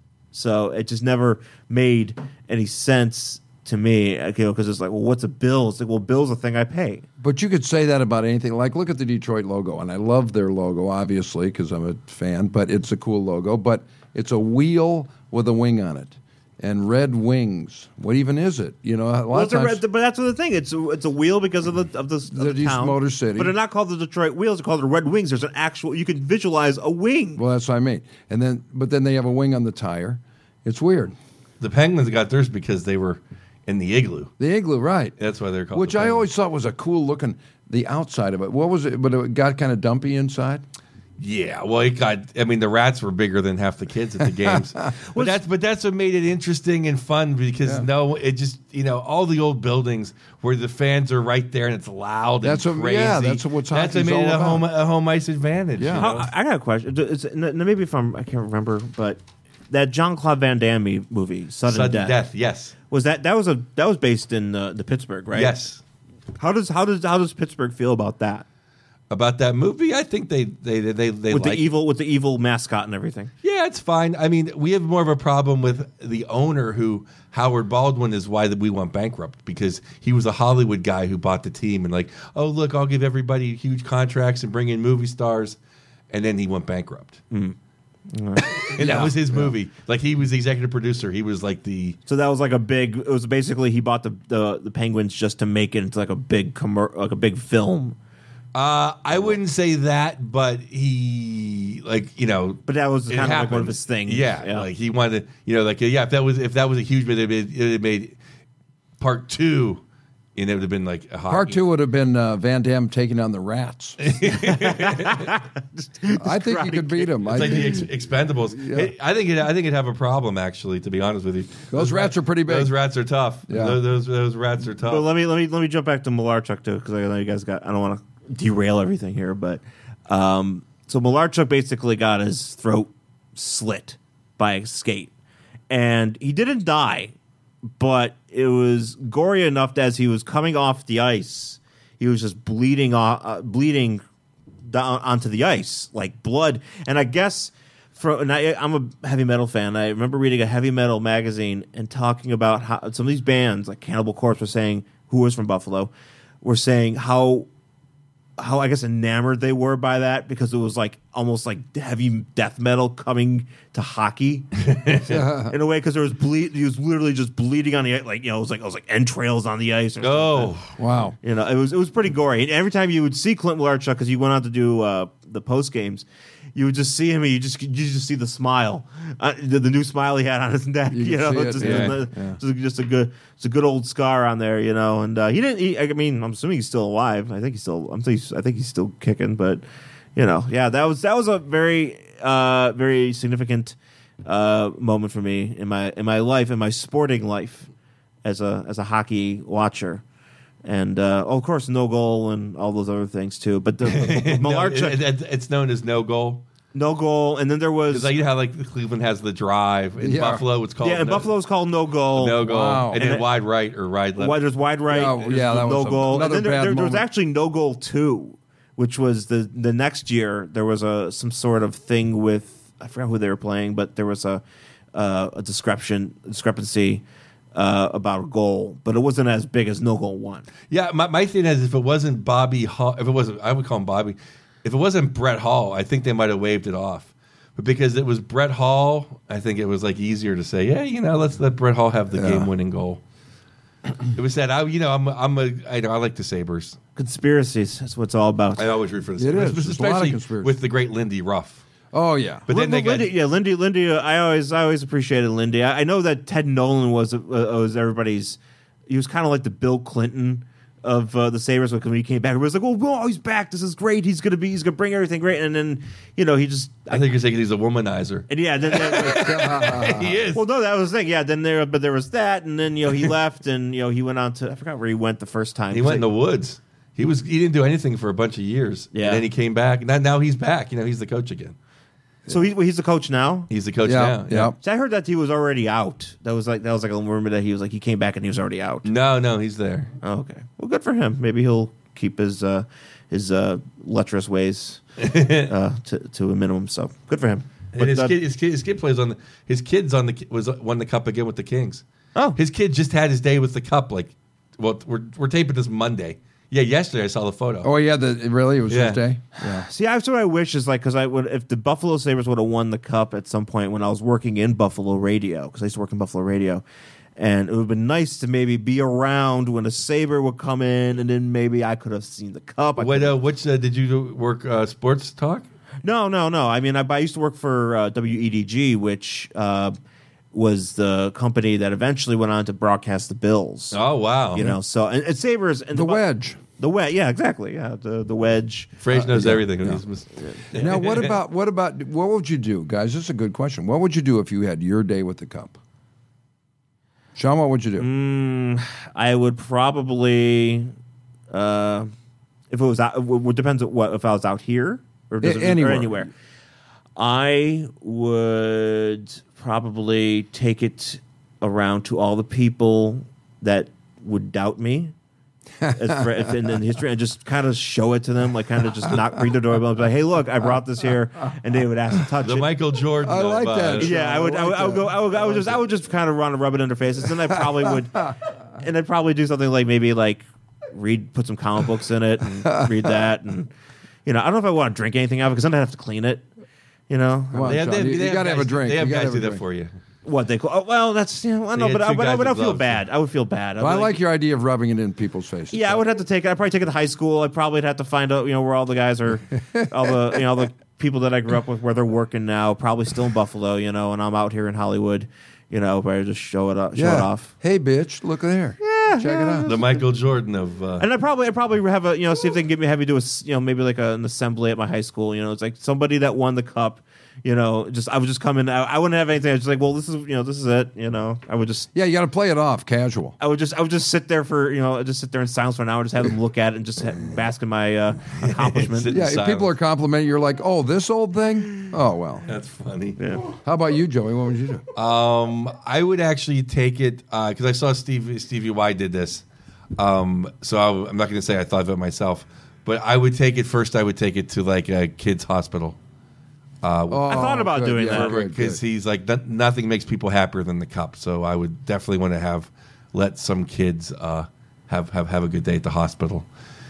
So it just never made any sense to me, you know, because it's like, well, what's a bill? It's like, well, bill's a thing I pay. But you could say that about anything. Like, look at the Detroit logo, and I love their logo, obviously, because I'm a fan, but it's a cool logo. But it's a wheel with a wing on it. And red wings. What even is it? You know, a lot well, of times, red, but that's the thing. It's a, it's a wheel because of the of the, of the town, Motor City. But they're not called the Detroit Wheels. They're called the Red Wings. There's an actual. You can visualize a wing. Well, that's what I mean. And then, but then they have a wing on the tire. It's weird. The Penguins got theirs because they were in the igloo. The igloo, right? That's why they're called. Which the I always thought was a cool looking. The outside of it. What was it? But it got kind of dumpy inside. Yeah, well, it got. I mean, the rats were bigger than half the kids at the games. but that's but that's what made it interesting and fun because Yeah. no, it just you know all the old buildings where the fans are right there and it's loud. That's and what- crazy. yeah, that's what's That's what hockey's made it all a about. home a home ice advantage. Yeah. you How, know? I got a question. It's, n- maybe if I'm, I can't remember, but that John Claude Van Damme movie, Sudden, Sudden Death, death. Yes, was that that was a that was based in uh, the Pittsburgh, right? yes. How does how does how does Pittsburgh feel about that? About that movie, I think they they they they With like the evil with the evil mascot and everything. Yeah, it's fine. I mean, we have more of a problem with the owner, who Howard Baldwin is why that we went bankrupt because he was a Hollywood guy who bought the team and like, oh look, I'll give everybody huge contracts and bring in movie stars, and then he went bankrupt. Mm. and Yeah, that was his yeah. movie. Like he was the executive producer. He was like the So that was like a big. It was basically he bought the the, the Penguins just to make it into like a big commer- like a big film. Uh, I wouldn't say that, but he like you know. But that was it kind of like one happened. of his things. Yeah, Yeah. like he wanted, you know, like yeah. If that was if that was a huge, it made it made part two, and it would have been like a hockey. Part two would have been uh, Van Damme taking on the rats. I think you could beat him. I It's like the think- ex- Expendables. It- I think it, I think it'd have a problem actually. To be honest with you, Those rats are pretty big. Those rats are tough. Yeah. Those, those those rats are tough. But let me let me let me jump back to Malarchuk too because I know you guys got. I don't want to derail everything here, but um, so Malarchuk basically got his throat slit by a skate, and he didn't die, but it was gory enough that as he was coming off the ice, he was just bleeding off, uh, bleeding down onto the ice like blood, and I guess. For, and I, I'm a heavy metal fan. I remember reading a heavy metal magazine and talking about how some of these bands, like Cannibal Corpse, were saying, who was from Buffalo, were saying how, how I guess enamored they were by that because it was like almost like heavy death metal coming to hockey in a way because there was bleed. He was literally just bleeding on the ice, like you know, it was like it was like entrails on the ice. Or oh, something. Wow. You know, it was it was pretty gory. And every time you would see Clint Malarchuk, because he went on to do uh, the post games, you would just see him, and you just you just see the smile, uh, the, the new smile he had on his neck. You You, can know, see it, just, yeah, the- yeah. just just a good, it's a good old scar on there. You know, and uh, he didn't. He, I mean, I'm assuming he's still alive. I think he's still. I'm. Think, I think he's still kicking. But you know, yeah, that was that was a very uh, very significant uh, moment for me in my in my life, in my sporting life as a as a hockey watcher. And uh, oh, of course, no goal and all those other things too. But the, the, the No, Malarchuk, it- it- it's known as no goal. No goal, and then there was Because like, you know how like Cleveland has the drive. In Yeah. Buffalo, it's called yeah, and no, Buffalo was called no goal. no goal. Wow. And, And then it- wide right or wide left. Wide, there's wide right. Yeah, there's yeah, that no was a- goal. another And then there, bad there, there was moment. actually no goal two, which was the the next year. There was a some sort of thing with I forgot who they were playing, but there was a uh, a discrepan discrepancy uh, about a goal, but it wasn't as big as no goal one. Yeah, my, my thing is if it wasn't Bobby Hall, if it wasn't, I would call him Bobby. If it wasn't Brett Hall, I think they might have waved it off. But because it was Brett Hall, I think it was like easier to say, yeah, you know, let's let Brett Hall have the Yeah. game-winning goal. It was said, I, you know, I'm, I'm a, I know, I like the Sabres. Conspiracies. That's what it's all about. I always root for the It Sabres, is. There's a lot of especially conspiracy. with the great Lindy Ruff. Oh yeah. But then Well, they got, Lindy, yeah, Lindy, Lindy. Uh, I always, I always appreciated Lindy. I, I know that Ted Nolan was uh, was everybody's. He was kind of like the Bill Clinton of uh, the Sabres when he came back. Everybody was like, "Oh, well, he's back. This is great. He's gonna be. He's gonna bring everything great." And then, you know, he just. I think you're saying he's a womanizer. And yeah, then, then He is. well, no, that was the thing. Yeah, then there, but there was that, and then you know he left, and you know he went on to I forgot where he went the first time. He went in the woods. He was he didn't do anything for a bunch of years. Yeah. And then he came back. Now, now he's back. You know, he's the coach again. So he, he's the coach now. He's the coach Yeah, now. yeah. So I heard that he was already out. That was like that was like a rumor that he was like he came back and he was already out. No, no, he's there. Oh, okay. Well, good for him. Maybe he'll keep his uh, his uh, lecherous ways uh, to to a minimum. So good for him. And But his that- kid, his kid, his kid plays on the. His kid's on the was won the cup again with the Kings. Oh. his kid just had his day with the cup. Like, well, we're we're taping this Monday. Yeah, yesterday I saw the photo. Oh yeah. The really it was Yeah. his day. Yeah. See, that's what I wish is like because I would if the Buffalo Sabres would have won the cup at some point when I was working in Buffalo radio because I used to work in Buffalo radio, and it would have been nice to maybe be around when a Sabre would come in, and then maybe I could have seen the cup. I What? could- Uh, which uh, did you do- work? Uh, sports talk. No, no, no. I mean, I, I used to work for uh, W E D G, which uh, was the company that eventually went on to broadcast the Bills. Oh wow! You know, so and, and Sabres and The Bu- wedge. the wedge, yeah, exactly, yeah, the the wedge. Phrase knows yeah, everything. yeah. He's mis- Now what about what about what would you do, guys? This is a good question. What would you do if you had your day with the cup? Sean, what would you do? Mm, I would probably, uh, if it was out, it would depends on what if I was out here or, does A- it, anywhere. or anywhere. I would probably take it around to all the people that would doubt me as for, if in, in history and just kind of show it to them, like kind of just knock, ring the doorbell and be like, hey, look, I brought this here, and they would ask to touch the it. Michael Jordan. I of, like uh, that. Yeah, I would. I would, I would go. I would. I would just. I would just kind of run and rub it in their faces, and I probably would. And I'd probably do something like maybe like read, put some comic books in it, and read that, and you know, I don't know if I want to drink anything out of it because then I have to clean it. You know, Come on, They have, Sean, they have, you, they you have gotta have a guys- drink. They have you gotta guys have do a that drink. for you. what they call? Oh, well, that's you know, I know, They but had I, two but, I, guys but I with would feel gloves. bad. I would feel bad. I'd Well, I be like your idea of rubbing it in people's faces. Yeah, I would have to take it. I'd probably take it to high school. I'd probably have to find out, you know, where all the guys are, all the, you know, the people that I grew up with, where they're working now. Probably still in Buffalo, you know, and I'm out here in Hollywood, you know, where I just show it up, show yeah. it off. Hey, bitch, look there. Yeah, Check it out. The Michael Jordan of. Uh, And I probably, I probably have a, you know, see if they can get me have me do a, s- you know, maybe like a, an assembly at my high school. You know, it's like somebody that won the cup. You know, just I would just come in. I, I wouldn't have anything. I was just like, well, this is, you know, this is it. You know, I would just. Yeah, you got to play it off casual. I would just, I would just sit there for, you know, just sit there in silence for an hour, just have them look at it and just have, bask in my uh, accomplishment. Sit- Yeah, if silence. people are complimenting you, you're like, oh, this old thing? Oh, well. That's funny. Yeah. How about you, Joey? What would you do? Um, I would actually take it because I saw Steve, Stevie Y did this. Um, so I, am not going to say I thought of it myself, but I would take it first. I would take it to like a kid's hospital. Oh, I thought about good, doing yeah, that. good, Because good. he's like no- nothing makes people happier than the cup. So I would definitely want to have let some kids uh, have have have a good day at the hospital,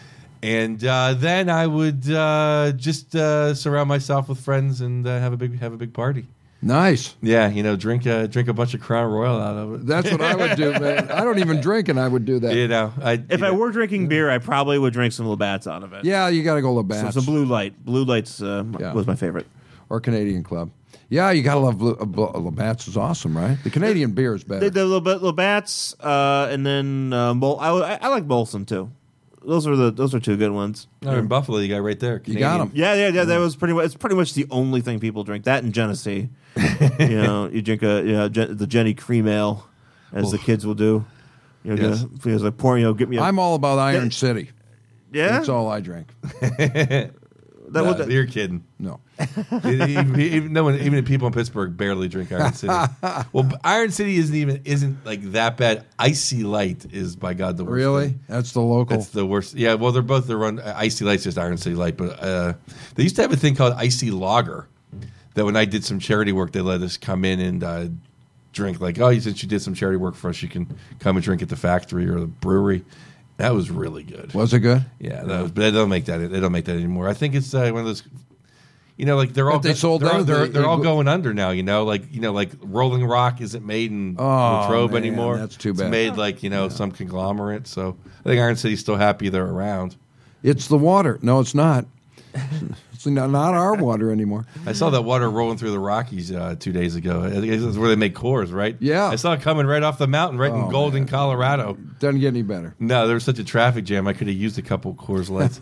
and uh, then I would uh, just uh, surround myself with friends and uh, have a big have a big party. Nice. Yeah, you know, drink a drink a bunch of Crown Royal out of it. That's what I would do, man. I don't even drink, and I would do that. You know, I If you I know, were drinking beer, I probably would drink some Labatt's out of it. Yeah, you got to go So Labatt's some Blue Light. Blue Light's uh, Yeah. was my favorite. or Canadian Club. Yeah, you got to love Blue, uh, Blue- Labatt's is awesome, right? The Canadian beer is better. The, the little bit Labatt's, uh, and then uh, Mol- I, I, I like Molson too. Those are the those are two good ones. oh, in Buffalo, you got right there. You got Canadian. 'em. Yeah, yeah, yeah. That was pretty much. It's pretty much the only thing people drink. That and Genesee. you know, you drink a you know, Gen- the Jenny Cream Ale, as the kids will do. You know, Yes. get a- it's like pouring. You know, get me. A, I'm all about Iron City. yeah. That's all I drink. That No, was you're kidding. No. even, even, no one, even the people in Pittsburgh barely drink Iron City. Well, Iron City isn't even isn't like that bad. Icy Light is by God the worst. Really? thing. That's the local. That's the worst. Yeah, well, they're both they're run. Uh, Icy Light's just Iron City Light, but uh, they used to have a thing called Icy Lager. That when I did some charity work, they let us come in and uh, drink. Like, oh, since you did some charity work for us, you can come and drink at the factory or the brewery. That was really good. Was it good? Yeah, that was, but they don't make that. They don't make that anymore. I think it's uh, one of those. You know, like they're all But they sold they're, out, they're, they- they're all they- going under now. You know, like you know, like Rolling Rock isn't made in Oh, Latrobe man, anymore. that's too It's bad. made like you know some conglomerate. So I think Iron City's still happy they're around. It's the water. No, it's not. It's not, not our water anymore. I saw that water rolling through the Rockies uh, two days ago. I think it's where they make Coors, right? Yeah. I saw it coming right off the mountain, right Oh, in Golden, man. Colorado. Doesn't get any better. No, there was such a traffic jam. I could have used a couple Coors Lights.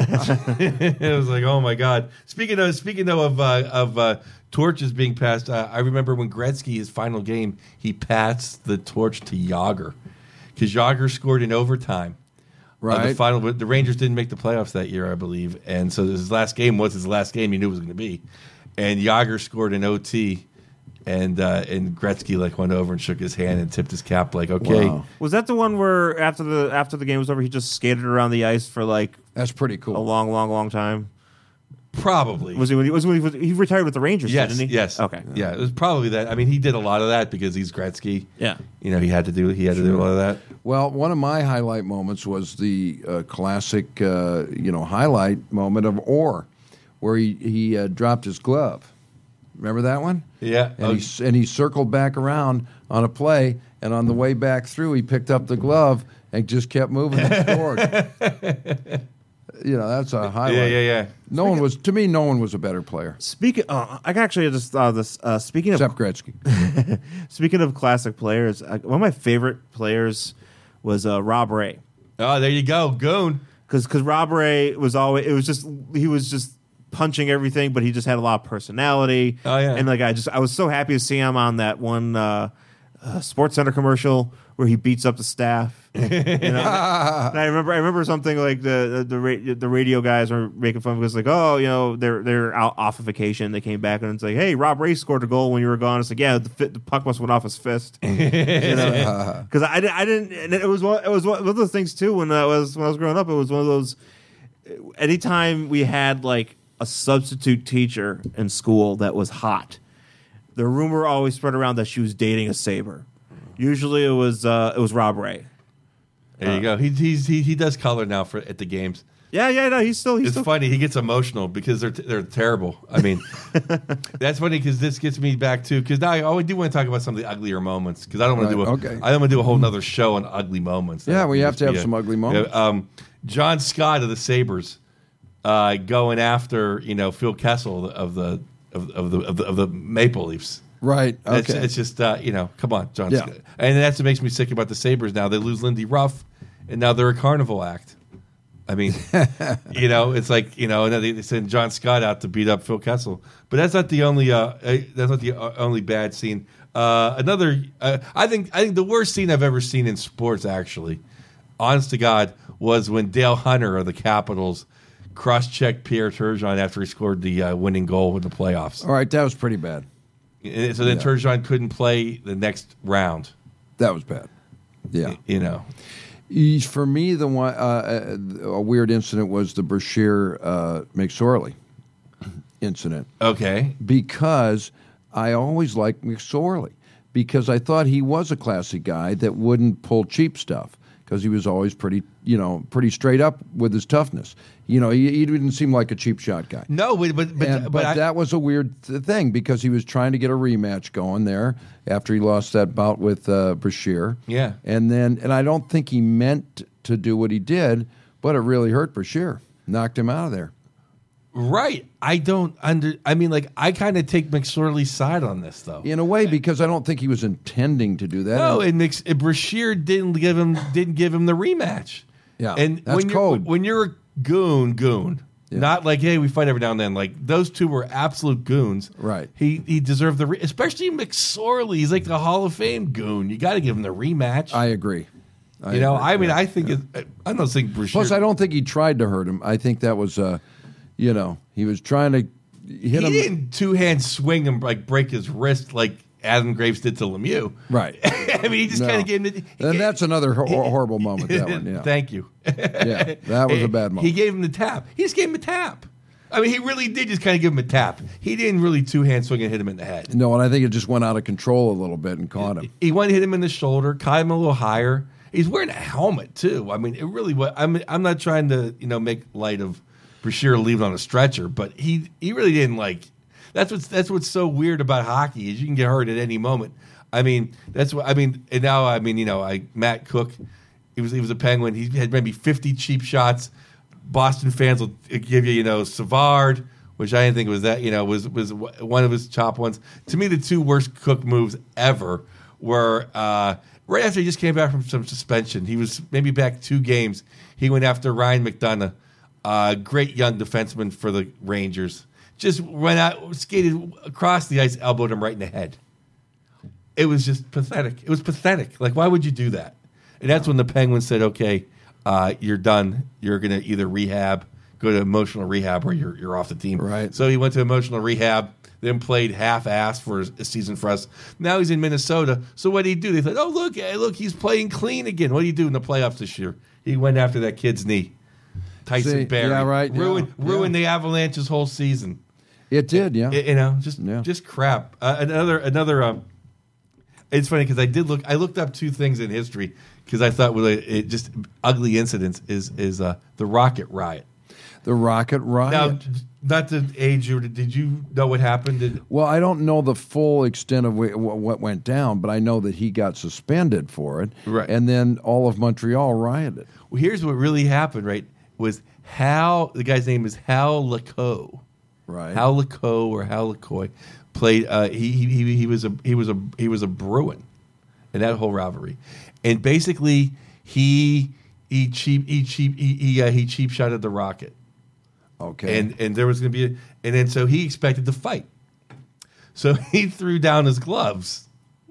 It was like, oh my god. Speaking of speaking though of uh, of uh, torches being passed, uh, I remember when Gretzky his final game, he passed the torch to Yager because Yager scored in overtime. Uh, the Right. final, the Rangers didn't make the playoffs that year, I believe, and so his last game was his last game. He knew it was going to be, and Yager scored in O T, and uh, and Gretzky like went over and shook his hand and tipped his cap, like, okay, Wow. Was that the one where after the after the game was over, he just skated around the ice for like That's pretty a cool. long, long, long time? probably. Was he? When he was when he, was, he retired with the Rangers? Yes, didn't he? yes, Okay. yeah. It was probably that. I mean, he did a lot of that because he's Gretzky. Yeah. You know, he had to do he had to do a lot of that. Well, one of my highlight moments was the uh, classic, uh, you know, highlight moment of Orr, where he he uh, dropped his glove. Remember that one? Yeah. And Oh, he s- and he circled back around on a play, and on the way back through, he picked up the glove and just kept moving and scored. You know, that's a highlight. yeah, yeah, yeah. No one was to me. No one was a better player Speaking, uh, I actually just thought of this. Uh, speaking of except Gretzky. speaking of classic players, uh, one of my favorite players was uh, Rob Ray. Oh, there you go, Goon. Because Rob Ray was always it was just he was just punching everything, but he just had a lot of personality. Oh, yeah. And like I just I was so happy to see him on that one uh, uh, Sports Center commercial where he beats up the staff. You know? And I remember I remember something like the the the, ra- the radio guys were making fun because like, oh, you know, they're they're out off of vacation. They came back and it's like, hey, Rob Ray scored a goal when you were gone. It's like, yeah, the, fit, the puck must went off his fist. Because I, didn't- I didn't. And it was one. It was one of those things too. When I was when I was growing up, it was one of those. Anytime we had like a substitute teacher in school that was hot, the rumor always spread around that she was dating a Sabre. Usually, it was uh, it was Rob Ray. There you go. He he's, he he does color now for at the games. Yeah, yeah, no, he's still he's It's still. funny. He gets emotional because they're they're terrible. I mean, that's funny because this gets me back to because now I always do want to talk about some of the uglier moments because I don't want to Right, do a okay. I don't want to do a whole nother show on ugly moments. Yeah, That we would have just to have be a- some ugly moments. Yeah, um, John Scott of the Sabres uh, going after you know Phil Kessel of the of, of the of the of the Maple Leafs. Right. It's, Okay. it's just uh, you know, come on, John. Yeah. Scott. And that's what makes me sick about the Sabres now. They lose Lindy Ruff, and now they're a carnival act. I mean, you know, it's like you know, and then they send John Scott out to beat up Phil Kessel. But that's not the only. Uh, uh, that's not the uh, only bad scene. Uh, another. Uh, I think. I think the worst scene I've ever seen in sports, actually, honest to God, was when Dale Hunter of the Capitals cross-checked Pierre Turgeon after he scored the uh, winning goal in the playoffs. All right, that was pretty bad. And so then Yeah. Turgeon couldn't play the next round. That was bad. Yeah. You know. E- For me, the one uh, a weird incident was the Brashear uh, McSorley incident Okay. because I always liked McSorley because I thought he was a classy guy that wouldn't pull cheap stuff because he was always pretty, you know, pretty straight up with his toughness. You know, he, he didn't seem like a cheap shot guy. No, but but but, And- but, but I, that was a weird th- thing because he was trying to get a rematch going there after he lost that bout with uh, Brashear. Yeah. and then and I don't think he meant to do what he did, but it really hurt Brashear, knocked him out of there. right. I don't under. I mean, like I kind of take McSorley's side on this, though. In a way, because I don't think he was intending to do that. No, and Mc, and Brashear didn't give him didn't give him the rematch. Yeah, and that's when you're, code. when you're a goon, goon. Yeah. Not like, hey, we fight every now and then. Like those two were absolute goons. Right. He he deserved the re- especially McSorley. He's like the Hall of Fame goon. You got to give him the rematch. I agree. I you know, agree. I mean, Yeah. I think it, I don't think Brashear. Plus, I don't think he tried to hurt him. I think that was uh, You know, he was trying to hit he him. didn't two hand swing and like break his wrist like Adam Graves did to Lemieux. Right. I mean, he just No. kind of gave him. The, And that's another hor- horrible moment. That one. Yeah. Thank you. Yeah, that was a bad moment. He gave him the tap. He just gave him a tap. I mean, he really did just kind of give him a tap. He didn't really two hand swing and hit him in the head. No, and I think it just went out of control a little bit and caught him. He went and hit him in the shoulder, caught him a little higher. He's wearing a helmet too. I mean, it really was. I'm I'm not trying to you know make light of Brashear leaving on a stretcher, but he he really didn't like. That's what's that's what's so weird about hockey is you can get hurt at any moment. I mean, that's what I mean. And now I mean, you know, I Matt Cook, he was he was a Penguin. He had maybe fifty cheap shots. Boston fans will give you, you know, Savard, which I didn't think was that, you know, was was one of his top ones. To me, the two worst Cook moves ever were uh, right after he just came back from some suspension. He was maybe back two games. He went after Ryan McDonough, uh, great young defenseman for the Rangers. Just went out, skated across the ice, elbowed him right in the head. It was just pathetic. It was pathetic. Like, why would you do that? And that's when the Penguins said, okay, uh, you're done. You're going to either rehab, go to emotional rehab, or you're you're off the team. Right. So he went to emotional rehab, then played half-assed for a season for us. Now he's in Minnesota. So what did he do? They thought, oh, look, hey, look, he's playing clean again. What did he do in the playoffs this year? He went after that kid's knee. Tyson See, Barrie. yeah, right, yeah, Ruined, yeah. ruined the Avalanche's whole season. It did, yeah. You know, just Yeah. just crap. Uh, another another. Um, it's funny because I did look. I looked up two things in history because I thought well, it, it just ugly incidents is is uh, the Rocket Riot. The Rocket Riot. Now, not to age you, did you know what happened? Did, Well, I don't know the full extent of wh- wh- what went down, but I know that he got suspended for it. Right. And then all of Montreal rioted. well, here's what really happened. Right, was Hal. The guy's name is Hal Lacoe. Right. Hal Lacoe or Hal LaCoy played. Uh, he, he he was a he was a he was a Bruin in that whole rivalry, and basically he he cheap he cheap he he, uh, he cheap shotted the Rocket, Okay. and and there was going to be a, and then so he expected to fight, so he threw down his gloves,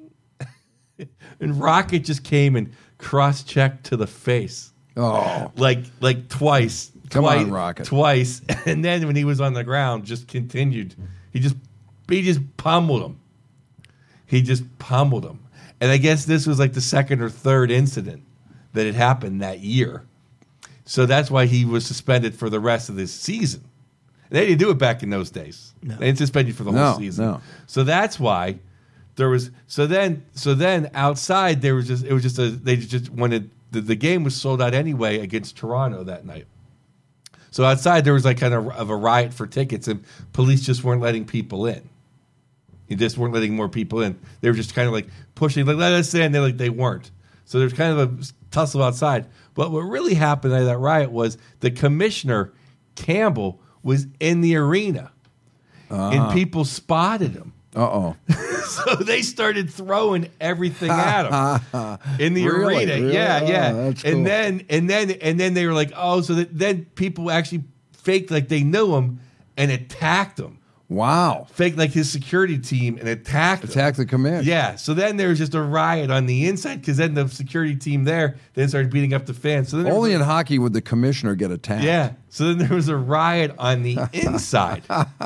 and Rocket just came and cross checked to the face. oh. like like twice. Come twice, on, Rocket. Twice, and then when he was on the ground, just continued. He just he just pummeled him. He just pummeled him, and I guess this was like the second or third incident that had happened that year. So that's why he was suspended for the rest of this season. They didn't do it back in those days. No. They didn't suspend you for the No, whole season. no. So that's why there was. So then, so then outside there was just it was just a they just wanted the, the game was sold out anyway against Toronto that night. So outside there was like kind of, of a riot for tickets, and police just weren't letting people in. They just weren't letting more people in. They were just kind of like pushing, like let us in. They like they weren't. So there's kind of a tussle outside. But what really happened at that riot was the commissioner Campbell was in the arena, and people spotted him. Uh-oh. So they started throwing everything at him in the Really? arena. Really? Yeah, Oh, yeah. that's and cool. then and then and then they were like, oh, so that then people actually faked like they knew him and attacked him. Wow. Faked like his security team and attacked him. Attack the commission. Yeah. So then there was just a riot on the inside because then the security team there then started beating up the fans. So then there was Only a- in hockey would the commissioner get attacked. yeah. So then there was a riot on the inside,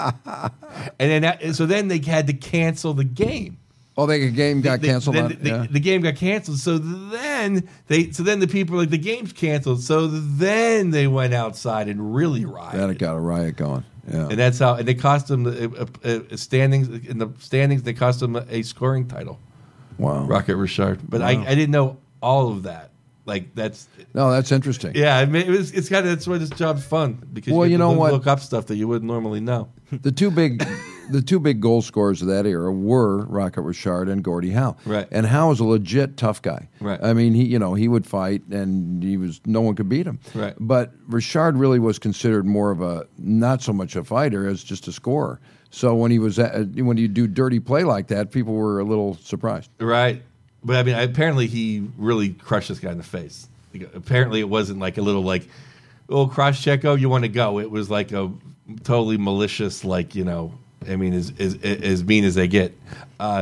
and then that, so then they had to cancel the game. Oh, the game got The- canceled. the, on, the, yeah. the game got canceled. So then they, so then the people were like, the game's canceled. So then they went outside and really rioted. That got a riot going. Yeah. And that's how. And they cost them a, a, a standings in the standings. They cost them a, a scoring title. Wow. Rocket Richard. But I, I didn't know all of that. Like that's No, that's interesting. yeah. I mean, it was. It's kind of that's why this job's fun because Well, you, you get to know look, what? look up stuff that you wouldn't normally know. The two big, the two big goal scorers of that era were Rocket Richard and Gordie Howe. Right. And Howe was a legit tough guy. Right. I mean, he you know he would fight and he was no one could beat him. Right. But Richard really was considered more of a not so much a fighter as just a scorer. So when he was at, when you do dirty play like that, people were a little surprised. Right. But I mean, apparently he really crushed this guy in the face. Like, apparently it wasn't like a little like, oh, cross check, oh, you want to go. It was like a totally malicious, like, you know, I mean, as, as, as mean as they get. Uh,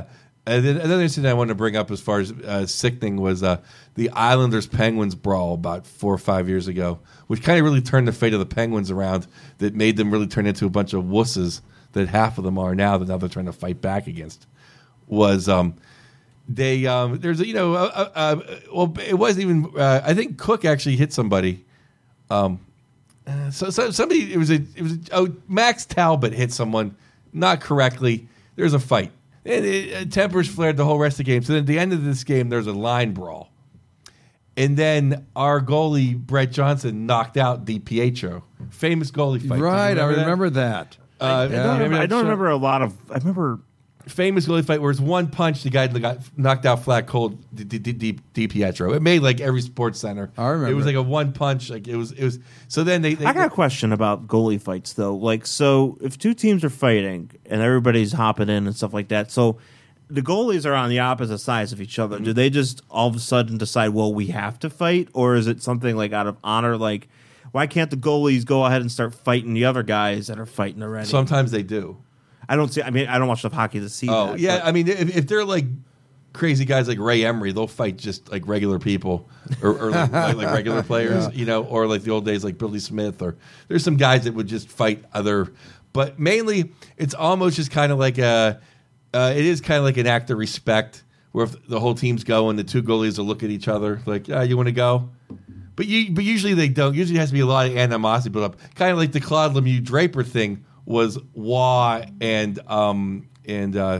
And then another incident I wanted to bring up as far as uh, sickening was uh, the Islanders Penguins brawl about four or five years ago, which kind of really turned the fate of the Penguins around. That made them really turn into a bunch of wusses that half of them are now. That now they're trying to fight back against. Was um, they? Um, there's a, you know, uh, uh, well, it wasn't even. Uh, I think Cook actually hit somebody. Um, uh, so, so somebody it was a it was a, oh Max Talbot hit someone not correctly. There's a fight. And it, uh, tempers flared the whole rest of the game. So then at the end of this game, there's a line brawl. And then our goalie, Brett Johnson, knocked out DiPietro. Famous goalie fight. Right, remember I remember that. that. Uh, I, yeah. don't, remember, that I don't show? remember a lot of. I remember Famous goalie fight where it's one punch, the guy got knocked out flat cold, DiPietro. It made like every sports center. I remember. It was like a one punch. Like it was. It was. So then they. they I got a question about goalie fights though. Like, so if two teams are fighting and everybody's hopping in and stuff like that, so the goalies are on the opposite sides of each other. Mm-hmm. Do they just all of a sudden decide, well, we have to fight, or is it something like out of honor? Like, why can't the goalies go ahead and start fighting the other guys that are fighting already? Sometimes they do. I don't see. I mean, I don't watch enough hockey to see. Oh that, yeah, but- I mean, if, if they're like crazy guys like Ray Emery, they'll fight just like regular people or, or like, like, like regular players, yeah. you know, or like the old days like Billy Smith. Or there's some guys that would just fight other, but mainly it's almost just kind of like a. Uh, it is kind of like an act of respect, where if the whole team's going, the two goalies will look at each other like, "Yeah, you want to go?" But you, but usually they don't. Usually, it has to be a lot of animosity built up, kind of like the Claude Lemieux Draper thing. Was Waugh and um and uh,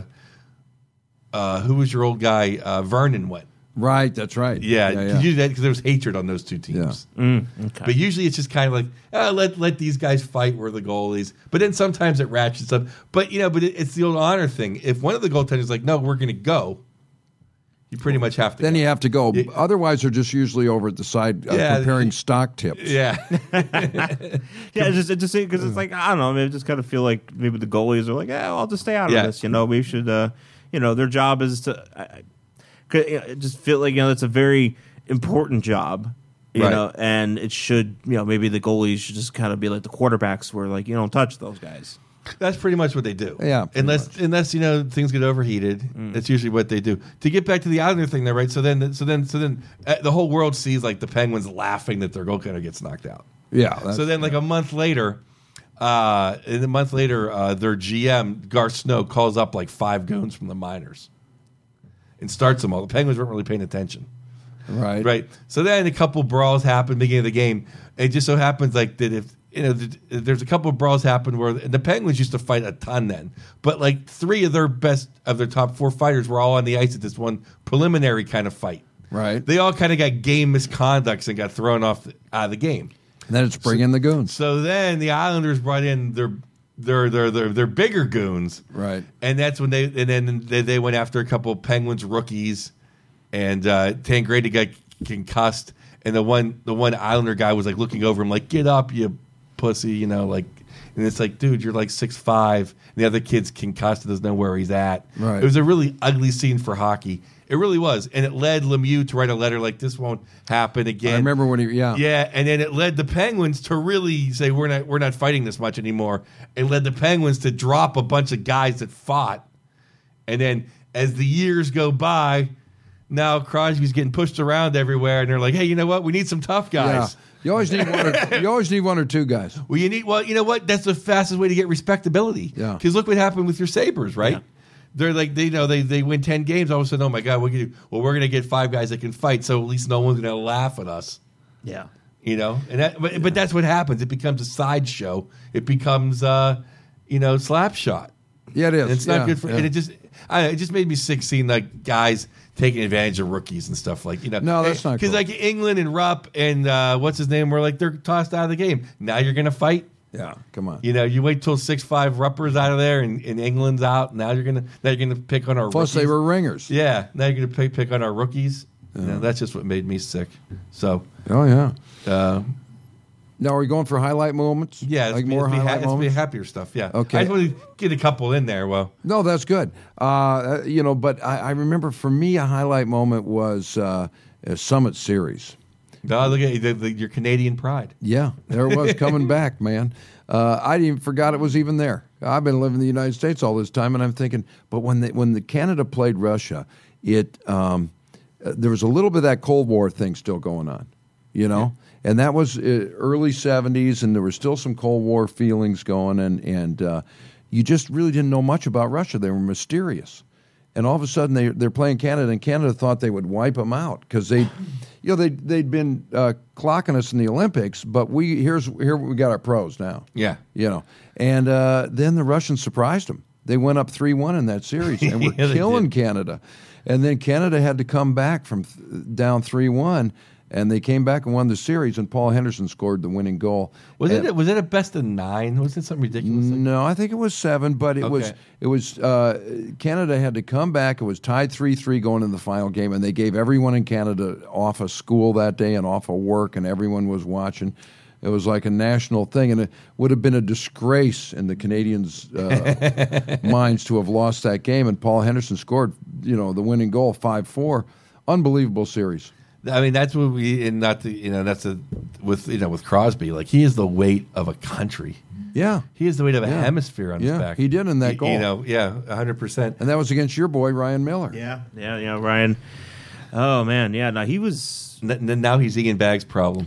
uh, who was your old guy? Uh, Vernon went. Right, that's right. Yeah, yeah, yeah. Usually because there was hatred on those two teams. Yeah. Mm, okay. But usually it's just kind of like oh, let let these guys fight. We're the goalies. But then sometimes it ratchets up. But you know, but it, it's the old honor thing. If one of the goaltenders is like, no, we're going to go, you pretty much have to. Then go. you have to go. Yeah. Otherwise, they're just usually over at the side uh, Yeah. preparing stock tips. Yeah. Yeah, it's just it just because it's like I don't know. Maybe I just kind of feel like maybe the goalies are like, yeah, well, I'll just stay out Yeah. of this. You know, we should. Uh, you know, their job is to. I, I, could- you know, it just feel like you know it's a very important job. You Right. know, and it should. You know, maybe the goalies should just kind of be like the quarterbacks, where like you don't touch those guys. That's pretty much what they do. Yeah, pretty unless much. unless you know things get overheated, that's usually what they do. To get back to the Islander thing, there, right? So then, so then, so then, uh, the whole world sees like the Penguins laughing that their goaltender gets knocked out. Yeah. that's- So then, like a month later, uh, and a month later, uh, their G M Garth Snow calls up like five goons from the minors and starts them all. The Penguins weren't really paying attention. right. Right. So then a couple brawls happen beginning of the game. It just so happens like that if you know th- there's a couple of brawls happen where the Penguins used to fight a ton then, but like three of their best of their top four fighters were all on the ice at this one preliminary kind of fight. Right. They all kind of got game misconducts and got thrown off the, out of the game. And then it's bring in the goons. So then the Islanders brought in their their their their, their bigger goons. Right. And that's when they and then they, they went after a couple of Penguins rookies, and uh, Tangradi got concussed, and the one the one Islander guy was like looking over him like, "Get up, you pussy," you know, like. And it's like, dude, you're like six five. And the other kid's concussed and doesn't know where he's at. Right. It was a really ugly scene for hockey. It really was, and it led Lemieux to write a letter like, "This won't happen again." I remember when he, yeah. Yeah, and then it led the Penguins to really say we're not we're not fighting this much anymore. It led the Penguins to drop a bunch of guys that fought, and then as the years go by, now Crosby's getting pushed around everywhere, and they're like, "Hey, you know what? We need some tough Yeah. guys. You always need one. Or, you always need one or two guys. Well, you need well, you know what? That's the fastest way to get respectability. Yeah. Because look what happened with your Sabres, right? Yeah. They're like they you know they they win ten games. All of a sudden, oh my god, what can you do? Well, we're gonna get five guys that can fight, so at least no one's gonna laugh at us. Yeah. You know, and that, but, but that's what happens. It becomes a sideshow. It becomes, uh, you know, slap shot. Yeah, it is. And it's not Yeah, good for. yeah. And it just, I, it just made me sick seeing like guys taking advantage of rookies and stuff like you know. No, that's not because cool. like England and Rupp and uh, what's his name were like they're tossed out of the game. Now you're gonna fight. Yeah, come on. You know, you wait till six five Ruppers out of there and, and England's out. Now you're gonna now you're gonna pick on our. Plus, rookies. they were ringers. Yeah, now you're gonna pick, pick on our rookies. You know, that's just what made me sick. So. Oh yeah. Uh, Now, are we going for highlight moments? Yeah, like let's be, more let's be, ha- highlight let's be moments. happier stuff. Yeah. Okay. I just want to get a couple in there. Well, No, that's good. Uh, you know, but I, I remember for me a highlight moment was uh, a Summit Series. no, look at the, the, your Canadian pride. Yeah, there it was coming back, man. Uh, I didn't even forgot it was even there. I've been living in the United States all this time, and I'm thinking, but when the, when the Canada played Russia, it um, uh, there was a little bit of that Cold War thing still going on, you know, yeah. and that was uh, early seventies, and there were still some Cold War feelings going, and and uh, you just really didn't know much about Russia. They were mysterious, and all of a sudden they they're playing Canada, and Canada thought they would wipe them out because they, you know, they they'd been uh, clocking us in the Olympics, but we here's here we got our pros now, Yeah. you know. And uh, then the Russians surprised them. They went up three one in that series and were Yeah, they killing did. Canada. And then Canada had to come back from th- down three one, and they came back and won the series, and Paul Henderson scored the winning goal. Was And- it was it a best of nine? Was it something ridiculous? like- No, I think it was seven, but it was Okay. it was uh, Canada had to come back. It was tied three three going into the final game, and they gave everyone in Canada off of school that day and off of work, and everyone was watching. It was like a national thing, and it would have been a disgrace in the Canadians' uh, minds to have lost that game. And Paul Henderson scored, you know, the winning goal, five four. Unbelievable series. I mean, that's what we and not the you know that's a with you know with Crosby, like he is the weight of a country. Yeah, He is the weight of a Yeah. hemisphere on Yeah, his back. he did in that You- goal. You know, yeah, a hundred percent. and that was against your boy Ryan Miller. Yeah, yeah, yeah. Ryan. Oh man, yeah. No, he was. N- n- now he's Ian Bag's problem.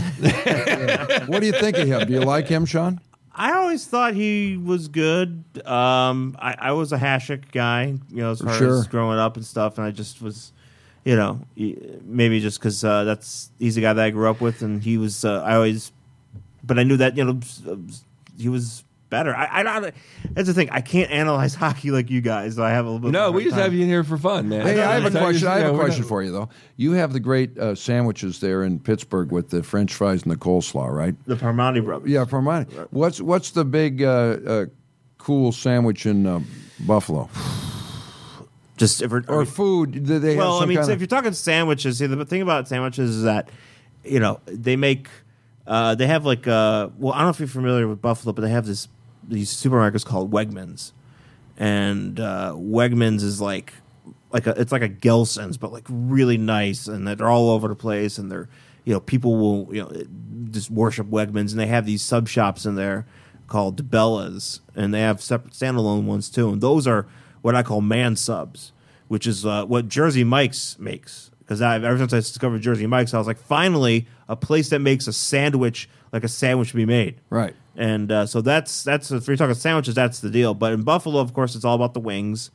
What do you think of him? Do you like him, Sean? I always thought he was good. Um, I, I was a Hasek guy, you know, as far Sure. as growing up and stuff, and I just was, you know, he- maybe just because uh, that's he's the guy that I grew up with, and he was. Uh, I always, but I knew that you know he was better. I, I don't. That's the thing. I can't analyze hockey like you guys. So I have a little bit. No, of a we hard just time. have you in here for fun, man. Hey, I have a Just question. I yeah, have a we're question not- for you, though. You have the great uh, sandwiches there in Pittsburgh with the French fries and the coleslaw, right? the Parmani brothers. Yeah, from mine. What's what's the big uh, uh, cool sandwich in uh, Buffalo Just if we're, or food? Do they well, have I some mean, kind so of- if you're talking sandwiches, see, the thing about sandwiches is that, you know, they make, uh, they have like, uh, well, I don't know if you're familiar with Buffalo, but they have this these supermarkets called Wegmans, and uh, Wegmans is like, like a, it's like a Gelson's, but like really nice, and they're all over the place, and they're, you know, people will, you know, just worship Wegmans, and they have these sub shops in there called DeBellas, and they have separate standalone ones too, and those are what I call man subs, which is uh, what Jersey Mike's makes. Because ever since I discovered Jersey Mike's, I was like, finally, a place that makes a sandwich like a sandwich should be made. right? And uh, so that's that's if you're talking sandwiches, that's the deal. But in Buffalo, of course, it's all about the wings.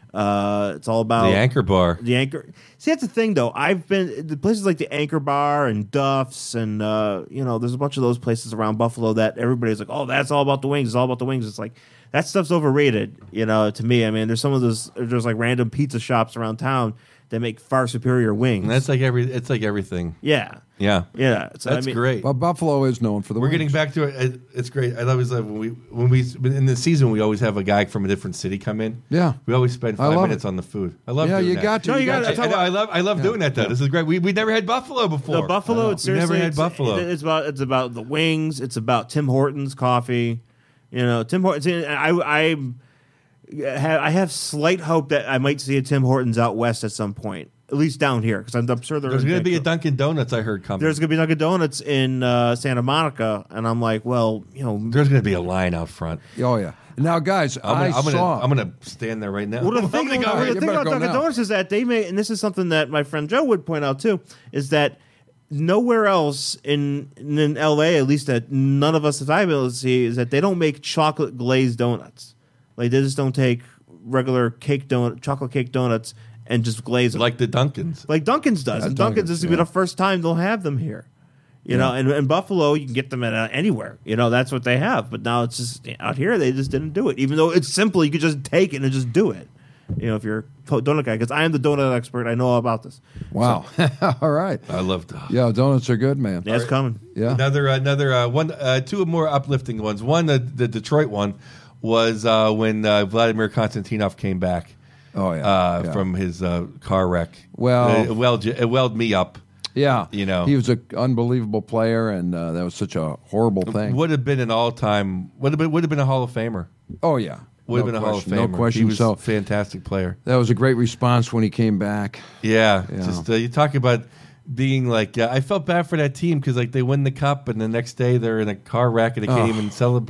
Uh, it's all about The Anchor Bar. the Anchor. See, that's the thing, though. I've been the places like the Anchor Bar and Duff's, and uh, you know, there's a bunch of those places around Buffalo that everybody's like, "Oh, that's all about the wings. It's all about the wings." It's like that stuff's overrated, you know. To me, I mean, there's some of those. There's like random pizza shops around town that make far superior wings. And that's like every. It's like everything. yeah, Yeah, yeah. So, that's I mean, great. Well, Buffalo is known for the. We're wings. getting back to it. It- It's great. I always love when we when we in the season we always have a guy from a different city come in. Yeah. we always spend I five love minutes it. on the food. I love. Yeah, doing you that. got to. No, you got gotta- to. I, know, I love. I love doing that though. This is great. We we never had buffalo before. The Buffalo, it's We never seriously, had it's, Buffalo. it- it's about it's about the wings. It's about Tim Hortons coffee. You know, Tim Hortons. I I have, I have slight hope that I might see a Tim Hortons out west at some point, at least down here, because I'm, I'm sure there There's is going to be a Vancouver. Dunkin' Donuts. I heard coming. There's going to be Dunkin' Donuts in uh, Santa Monica, and I'm like, well, you know, There's going to be a line out front. Oh yeah. Now, guys, I'm gonna, I I'm gonna, saw. I'm gonna stand there right now. Well, the I'm thing, gonna go well, right- the You thing better about go Dunkin' now. Donuts is that they may, and this is something that my friend Joe would point out too, is that nowhere else in in L A, at least that none of us that I've been able to see, is that they don't make chocolate glazed donuts. Like they just don't take regular cake donut, chocolate cake donuts, and just glaze them like the Dunkins. like Dunkin's does. Yeah, and Dunkin's, Dunkin's, this will be yeah. the first time they'll have them here. You know, and in Buffalo, you can get them at uh, anywhere. You know, that's what they have. But now it's just out here, they just didn't do it. Even though it's simple, you could just take it and just do it. You know, if you're a donut guy, because I am the donut expert, I know all about this. Wow. All right. I love donuts. Yeah, donuts are good, man. Yeah, it's coming. Yeah. Another another uh, one, uh, two more uplifting ones. One, the, the Detroit one, was uh, when uh, Vladimir Konstantinov came back. Oh, yeah. uh, Yeah. from his uh, car wreck. Well- it welled, it welled me up. Yeah. You know. he was an unbelievable player, and uh, that was such a horrible thing. Would have been an all time. Would have been would have been a Hall of Famer. Oh yeah. Would have No been a Hall of question, Famer. No question. He was so a fantastic player. that was a great response when he came back. Yeah, Yeah. just uh, you talk about being like uh, I felt bad for that team because like they win the cup and the next day they're in a car wreck and they can't Oh. even celebrate.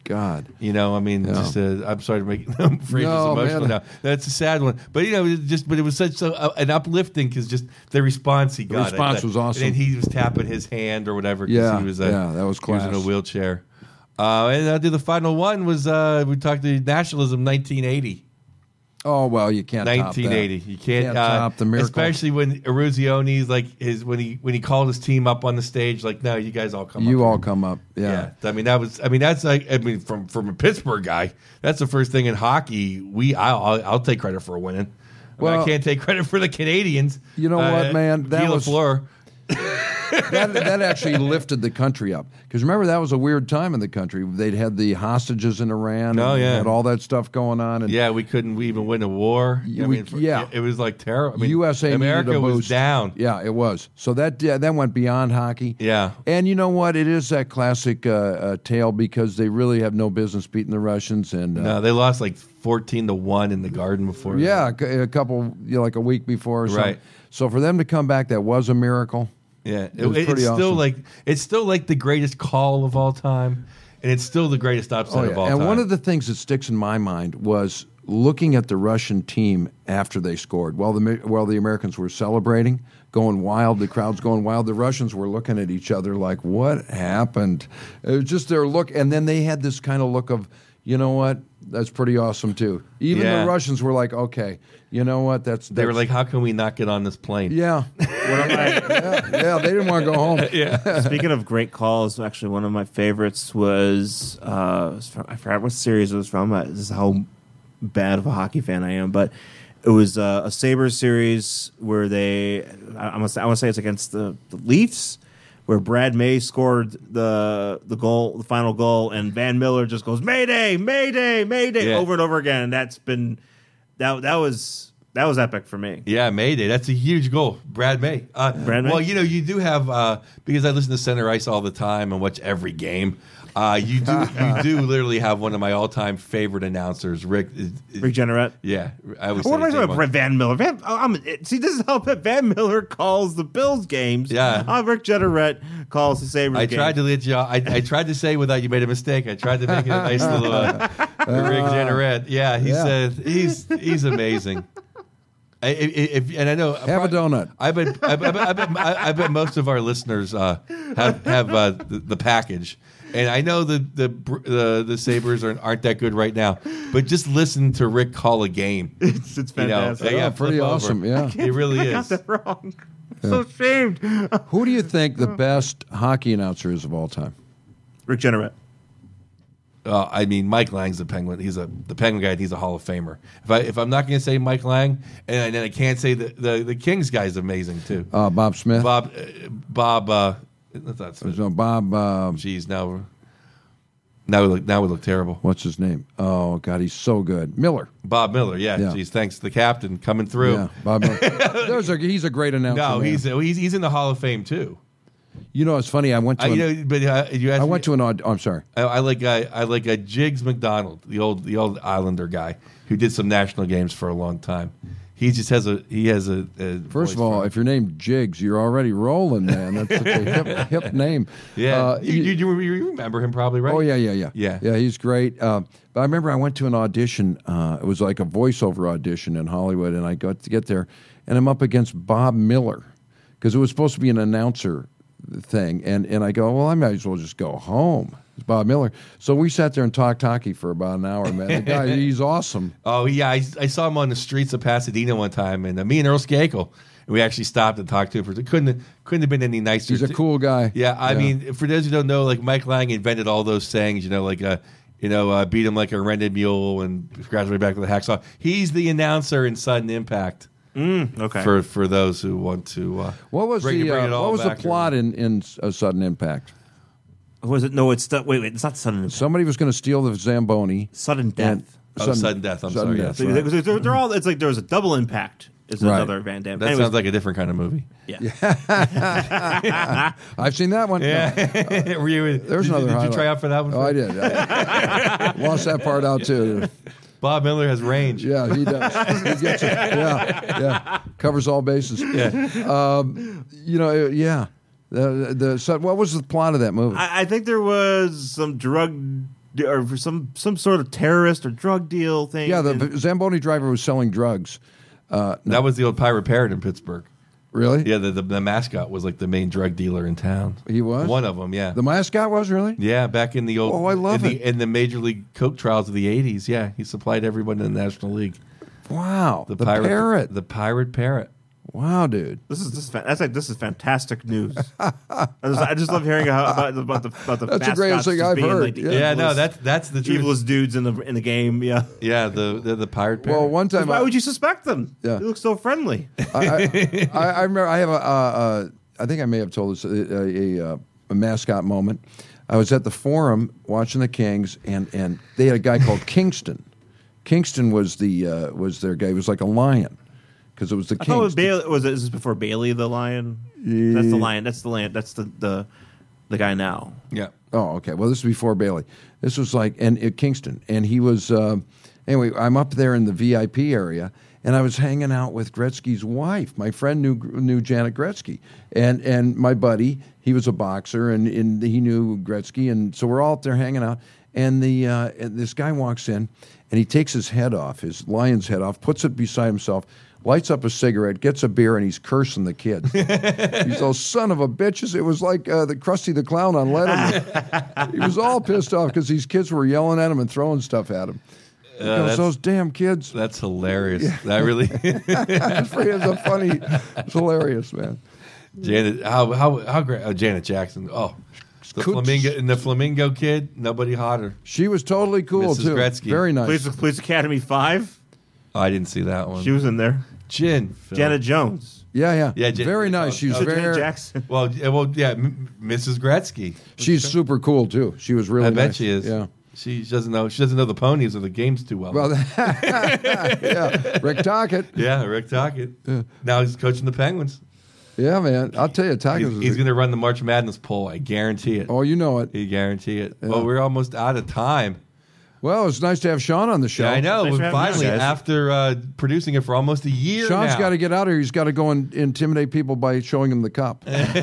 God. You know, I mean, Yeah. just uh, I'm sorry to make them phrase No, this emotional man. now. That's a sad one, but you know, it just but it was such a, an uplifting because just the response he got. response was awesome. And then he was tapping his hand or whatever. 'cause Yeah, he was, uh, yeah, that was he was in a class. wheelchair. Uh, and I did the final one was uh, we talked to nationalism nineteen eighty. Oh well, you can't. nineteen eighty. Top that. You can't, Can't uh, top the miracle. especially when Eruzione's like his when he when he called his team up on the stage. Like, no, you guys all come. You up all here. come up. Yeah. Yeah, I mean that was. I mean that's like. I mean from from a Pittsburgh guy, that's the first thing in hockey. We I'll, I'll, I'll take credit for winning. I, mean, Well- I can't take credit for the Canadians. You know what, man? That Guy was- Lafleur. that, that actually lifted the country up. Because remember, that was a weird time in the country. They'd had the hostages in Iran. Oh, and yeah. had all that stuff going on. And Yeah, we couldn't even win a war. I We- mean, for- yeah. it, it was like terrible. I mean, U S A America needed a was boost. down. Yeah, it was. So that yeah, that went beyond hockey. Yeah. And you know what? It is that classic uh, uh, tale because they really have no business beating the Russians. And uh, No, they lost like fourteen to one in the Garden before. yeah, a cou- a couple, you know, like a week before or something. Right. So for them to come back, that was a miracle. Yeah, It was it's pretty still awesome. like it's still like the greatest call of all time, and it's still the greatest upset Oh, yeah. of all And time. one of the things that sticks in my mind was looking at the Russian team after they scored. While the while the Americans were celebrating, going wild, the crowd's going wild. The Russians were looking at each other like, "What happened?" It was just their look, and then they had this kind of look of, you know what? That's pretty awesome too. Even Yeah. the Russians were like, "Okay, you know what? That's." they were that's- like, "How can we not get on this plane?" "Yeah, One of my, yeah, yeah." They didn't want to go home. yeah. speaking of great calls, actually, one of my favorites was, uh, was from, I forgot what series it was from. Uh, this is how bad of a hockey fan I am, but it was uh, a Sabres series where they, I, I want to say it's against the, the Leafs, where Brad May scored the the goal, the final goal, and Van Miller just goes Mayday, Mayday, Mayday Yeah. over and over again, and that's been that that was that was epic for me. Yeah, Mayday. That's a huge goal. Brad May. Uh, Brad May? Well, you know, you do have, uh, because I listen to Center Ice all the time and watch every game, uh, you do you do literally have one of my all-time favorite announcers, Rick. is- is- Rick Jenneret. Yeah. I always What am I say his talking name about? wrong. Van Miller. Van, oh, I'm, it- see, this is how Van Miller calls the Bills games. Yeah. How Rick Jenneret calls the Sabres I games. tried to let you. I, I tried to say without you made a mistake. I tried to make it a nice little uh, Rick Jenneret. Yeah, he Yeah. said he's he's amazing. I, if, if, and I know Have a donut. I bet I bet, I bet, I bet most of our listeners uh, have have uh, the, the package, and I know the the the, the Sabres aren't, aren't that good right now. But just listen to Rick call a game. It's, it's You know, fantastic. yeah, Oh, pretty flip over. awesome, yeah. It really I got is. that wrong. I'm so ashamed. Who do you think the best hockey announcer is of all time? Rick Jenneret. Uh, I mean, Mike Lang's the Penguin. He's a the Penguin guy. And he's a Hall of Famer. If I if I'm not going to say Mike Lang, and then I can't say the, the the Kings guy's amazing too. Uh, Bob Smith. Bob uh, Bob. Uh, that's There's no Bob. Uh, Jeez, now now we look now we look terrible. what's his name? Oh God, he's so good. Miller. Bob Miller. Yeah. Yeah. Jeez, thanks to the captain coming through. Yeah, Bob Miller. There's a, he's a great announcer. No, man. he's, he's he's in the Hall of Fame too. You know, it's funny. I went to. I, an, you know, but uh, you asked I me- went to an. Aud- oh, I'm sorry. I, I like uh, I like uh, Jiggs McDonald, the old the old Islander guy who did some national games for a long time. He just has a he has a, a First voice of all, for- if your name Jiggs, you're already rolling, man. That's such a hip, hip name. yeah, Uh, you, you, you, you remember him probably, right? Oh yeah, yeah, yeah, Yeah. yeah. He's great. Uh, but I remember I went to an audition. Uh, it was like a voiceover audition in Hollywood, and I got to get there, and I'm up against Bob Miller because it was supposed to be an announcer thing, and and I go, well, I might as well just go home. It's Bob Miller. So we sat there and talked hockey for about an hour, man. The guy, he's awesome. Oh yeah, I, I saw him on the streets of Pasadena one time, and uh, me and Earl Skakel, and we actually stopped and talked to him. For, couldn't have, couldn't have been any nicer. He's a cool guy. Yeah, I mean, for those who don't know, like Mike Lang invented all those sayings. You know, like uh, you know, uh, beat him like a rented mule and scratch way back with a hacksaw. He's the announcer in Sudden Impact. Mm, okay. For for those who want to, uh, What was bring, the bring uh, it all what was the back plot in in a Sudden Impact? was it? No, it's wait, wait. It's not sudden. Somebody was going to steal the Zamboni. Sudden death. Oh, sudden death, I'm sorry, yes. So right. they're, they're- they're all. It's like there was a double impact. Is Right. another Van Damme. that Anyways, sounds like a different kind of movie. yeah. I've seen that one. Yeah, were you? There's did, another Did you highlight. try out for that one? Oh, I did. I lost that part out too. Bob Miller has range. Yeah, he does. He gets it. Yeah, yeah. Covers all bases. Yeah. Um, you know, yeah. The, the so what was the plot of that movie? I, I think there was some drug or for some some sort of terrorist or drug deal thing. Yeah, the and- Zamboni driver was selling drugs. Uh, That was the old Pirate Parrot in Pittsburgh. really? Yeah, the, the the mascot was like the main drug dealer in town. He was? one of them. Yeah, The mascot was really? yeah. Back in the old, Oh, I love in it. The, in the Major League Coke trials of the eighties. Yeah, he supplied everyone in the National League. Wow. The, The, pirate, parrot. the Pirate Parrot. Wow, dude. This is this is, fa- that's like this is fantastic news. I, just, I just love hearing how, about about the about the That's the greatest mascots thing just I've being, heard. Like, the Yeah. Yeah, no, evilest- that's that's the truth. evilest dudes in the in the game. Yeah. Yeah, the the, the Pirate Parrot. Well, one time Why I, would you suspect them? Yeah. They look so friendly. I, I, I, I remember I have a, uh, uh, I think I may have told this, a, a, a, a mascot moment. I was at the Forum watching the Kings, and, and they had a guy called Kingston. Kingston was the uh, was their guy. He was like a lion because it was the I thought it was Kings. Bailey. Was it, is this before Bailey the lion? That's the lion. That's the lion. That's the the the guy now. yeah. Oh, okay. Well, this was before Bailey. This was like and uh, Kingston, and he was uh, anyway. I'm up there in the V I P area, and I was hanging out with Gretzky's wife. My friend knew knew Janet Gretzky, and and my buddy, he was a boxer, and, and he knew Gretzky, and so we're all up there hanging out. And the uh, and this guy walks in, and he takes his head off, his lion's head off, puts it beside himself, lights up a cigarette, gets a beer, and he's cursing the kids. He's all son of a bitches. It was like uh, the Krusty the Clown on Letterman. He was all pissed off because these kids were yelling at him and throwing stuff at him. He goes, that's- those damn kids. That's hilarious. That really, It's for him, it's a funny, it's hilarious, man. Janet. How how how great? Oh, Janet Jackson. Oh, the Coots. flamingo and the flamingo kid. Nobody hotter. She was totally cool Missus too. Gretzky. Very nice. Police Police Academy five. Oh, I didn't see that one. She was in there. Jin. Phil. Janet Jones. Yeah, yeah, Yeah, Jan- very nice. She was Oh, Janet very. Jackson. Well, yeah, well, yeah, M- Missus Gretzky. She's super cool too. She was really. I bet nice. she is. Yeah. She doesn't know. She doesn't know the ponies or the games too well. Well, yeah. Rick Tockett. yeah, Rick Tockett. Now he's coaching the Penguins. Yeah, man. I'll tell you, Tockett He's, was. he's a- going to run the March Madness poll. I guarantee it. oh, you know it. I guarantee it. Well, we're almost out of time. Well, it's nice to have Sean on the show. Yeah, I know. Thanks for But having me on, finally, guys. after uh, producing it for almost a year Sean's now. got to get out of here. He's got to go and intimidate people by showing them the cup.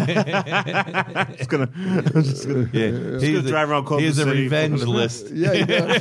Just gonna, just gonna Yeah, gonna he's drive around Culver He's a City. revenge list. Yeah, yeah.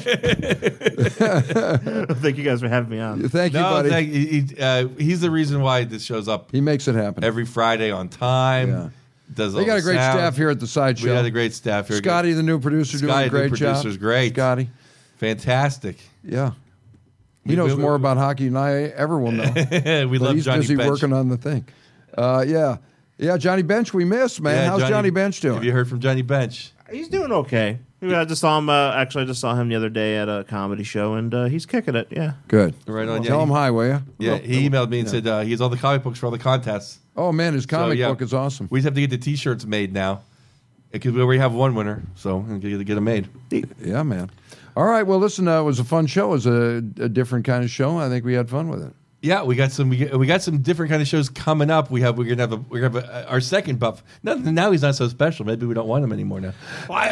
Thank you guys for having me on. Thank you, No, buddy. thank, he, he, uh, he's the reason why this shows up he makes it happen. every Friday on time. Yeah. Does They all got the a great sound. staff here at the We sideshow. got a great staff here. Scotty, the new producer, doing Scotty, a great the job. producer's great. Scotty, Fantastic. yeah, he We- knows we- more about hockey than I ever will know. we But love he's Johnny busy Bench. working on the thing. Uh, yeah, yeah. Johnny Bench, we missed, man. Yeah, How's Johnny, Bench doing? Have you heard from Johnny Bench? He's doing okay. I just saw him. Uh, actually, I just saw him the other day at a comedy show, and uh, he's kicking it. Yeah. Good. Right on. Tell yeah, him he, hi, will you? Yeah, he emailed me and said uh, he has all the comic books for all the contests. Oh man, his comic yeah. book is awesome. We just have to get the T-shirts made now because we already have one winner, so we got to get them made. Yeah, man. All right. Well, listen, uh, it was a fun show. It was a, a different kind of show. I think we had fun with it. Yeah, we got some. We got, we got some different kind of shows coming up. We have. We're gonna have. A, we're gonna have a, our second buff. No, now he's not so special. Maybe we don't want him anymore now. I,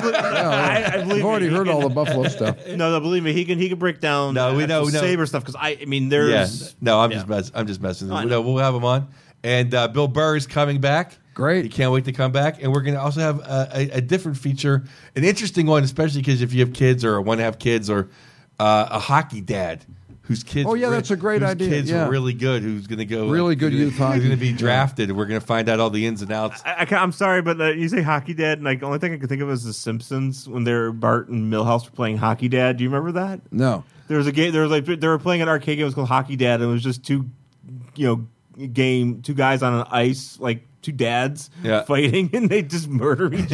I, I believe I've already me, he heard can- all the Buffalo stuff. No, no, believe me, he can he can break down. No, we uh, know, some we know. Saber stuff because I, I mean, Yeah. there's No, I'm yeah. just mess, I'm just messing. I No, know. we'll have him on, and uh, Bill Burr is coming back. Great. He can't wait to come back, and we're going to also have a, a, a different feature, an interesting one, especially because if you have kids or want to have kids or uh, a hockey dad. Whose kids? Oh, yeah, re- that's a great whose idea, Kids yeah. are really good. Who's going to go? Really good who's youth gonna- hockey. Who's going to be Yeah. drafted? And we're going to find out all the ins and outs. I, I, I'm sorry, but uh, you say hockey dad, and like the only thing I can think of is The Simpsons when they're Bart and Milhouse were playing hockey dad. Do you remember that? No. There was a game. There was like they were playing an arcade game. It was called Hockey Dad, and it was just two, you know, game two guys on an ice, like two dads Yeah. fighting, and they just murder each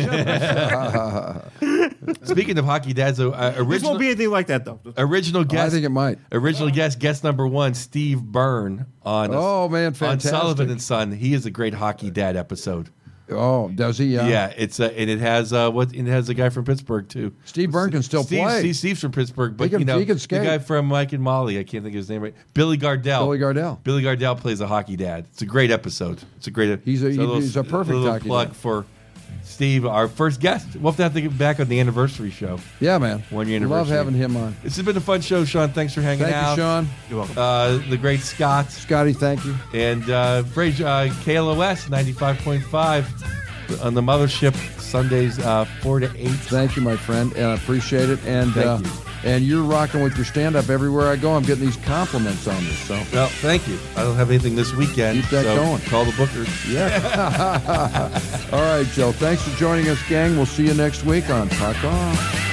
other. Speaking of hockey dads, uh, uh, This original won't be anything like that though. original I guest. think it might. Original guest, guest number one, Steve Byrne on Oh, man, on fantastic. Sullivan and Son. He is a great hockey dad episode. Oh, does he? Yeah. Yeah, it's uh, and it has uh, what and it has a guy from Pittsburgh too. Steve Byrne can still Steve, play. Steve, Steve's from Pittsburgh, but He can- you know he can the skate. guy from Mike and Molly. I can't think of his name right. Billy Gardell. Billy Gardell. Billy Gardell plays a hockey dad. It's a great episode. It's a great. He's a- it's he's a perfect little hockey plug dad. for Steve, our first guest. We'll have to have to get back on the anniversary show. Yeah, man. One year Love anniversary. having him on. This has been a fun show, Sean. Thanks for hanging Thank out. you, Sean. You're welcome. Uh, the great Scott Scotty, thank you. and uh, Fraser, uh, K L O S ninety-five point five on the mothership Sundays uh, four to eight. Thank you, my friend. And I appreciate it. And Thank uh, you. and you're rocking with your stand-up everywhere I go. I'm getting these compliments on this. So Well, thank you. I don't have anything this weekend. Keep that so going. Call the bookers. yeah. All right, Joe. Thanks for joining us, gang. We'll see you next week on Puck Off.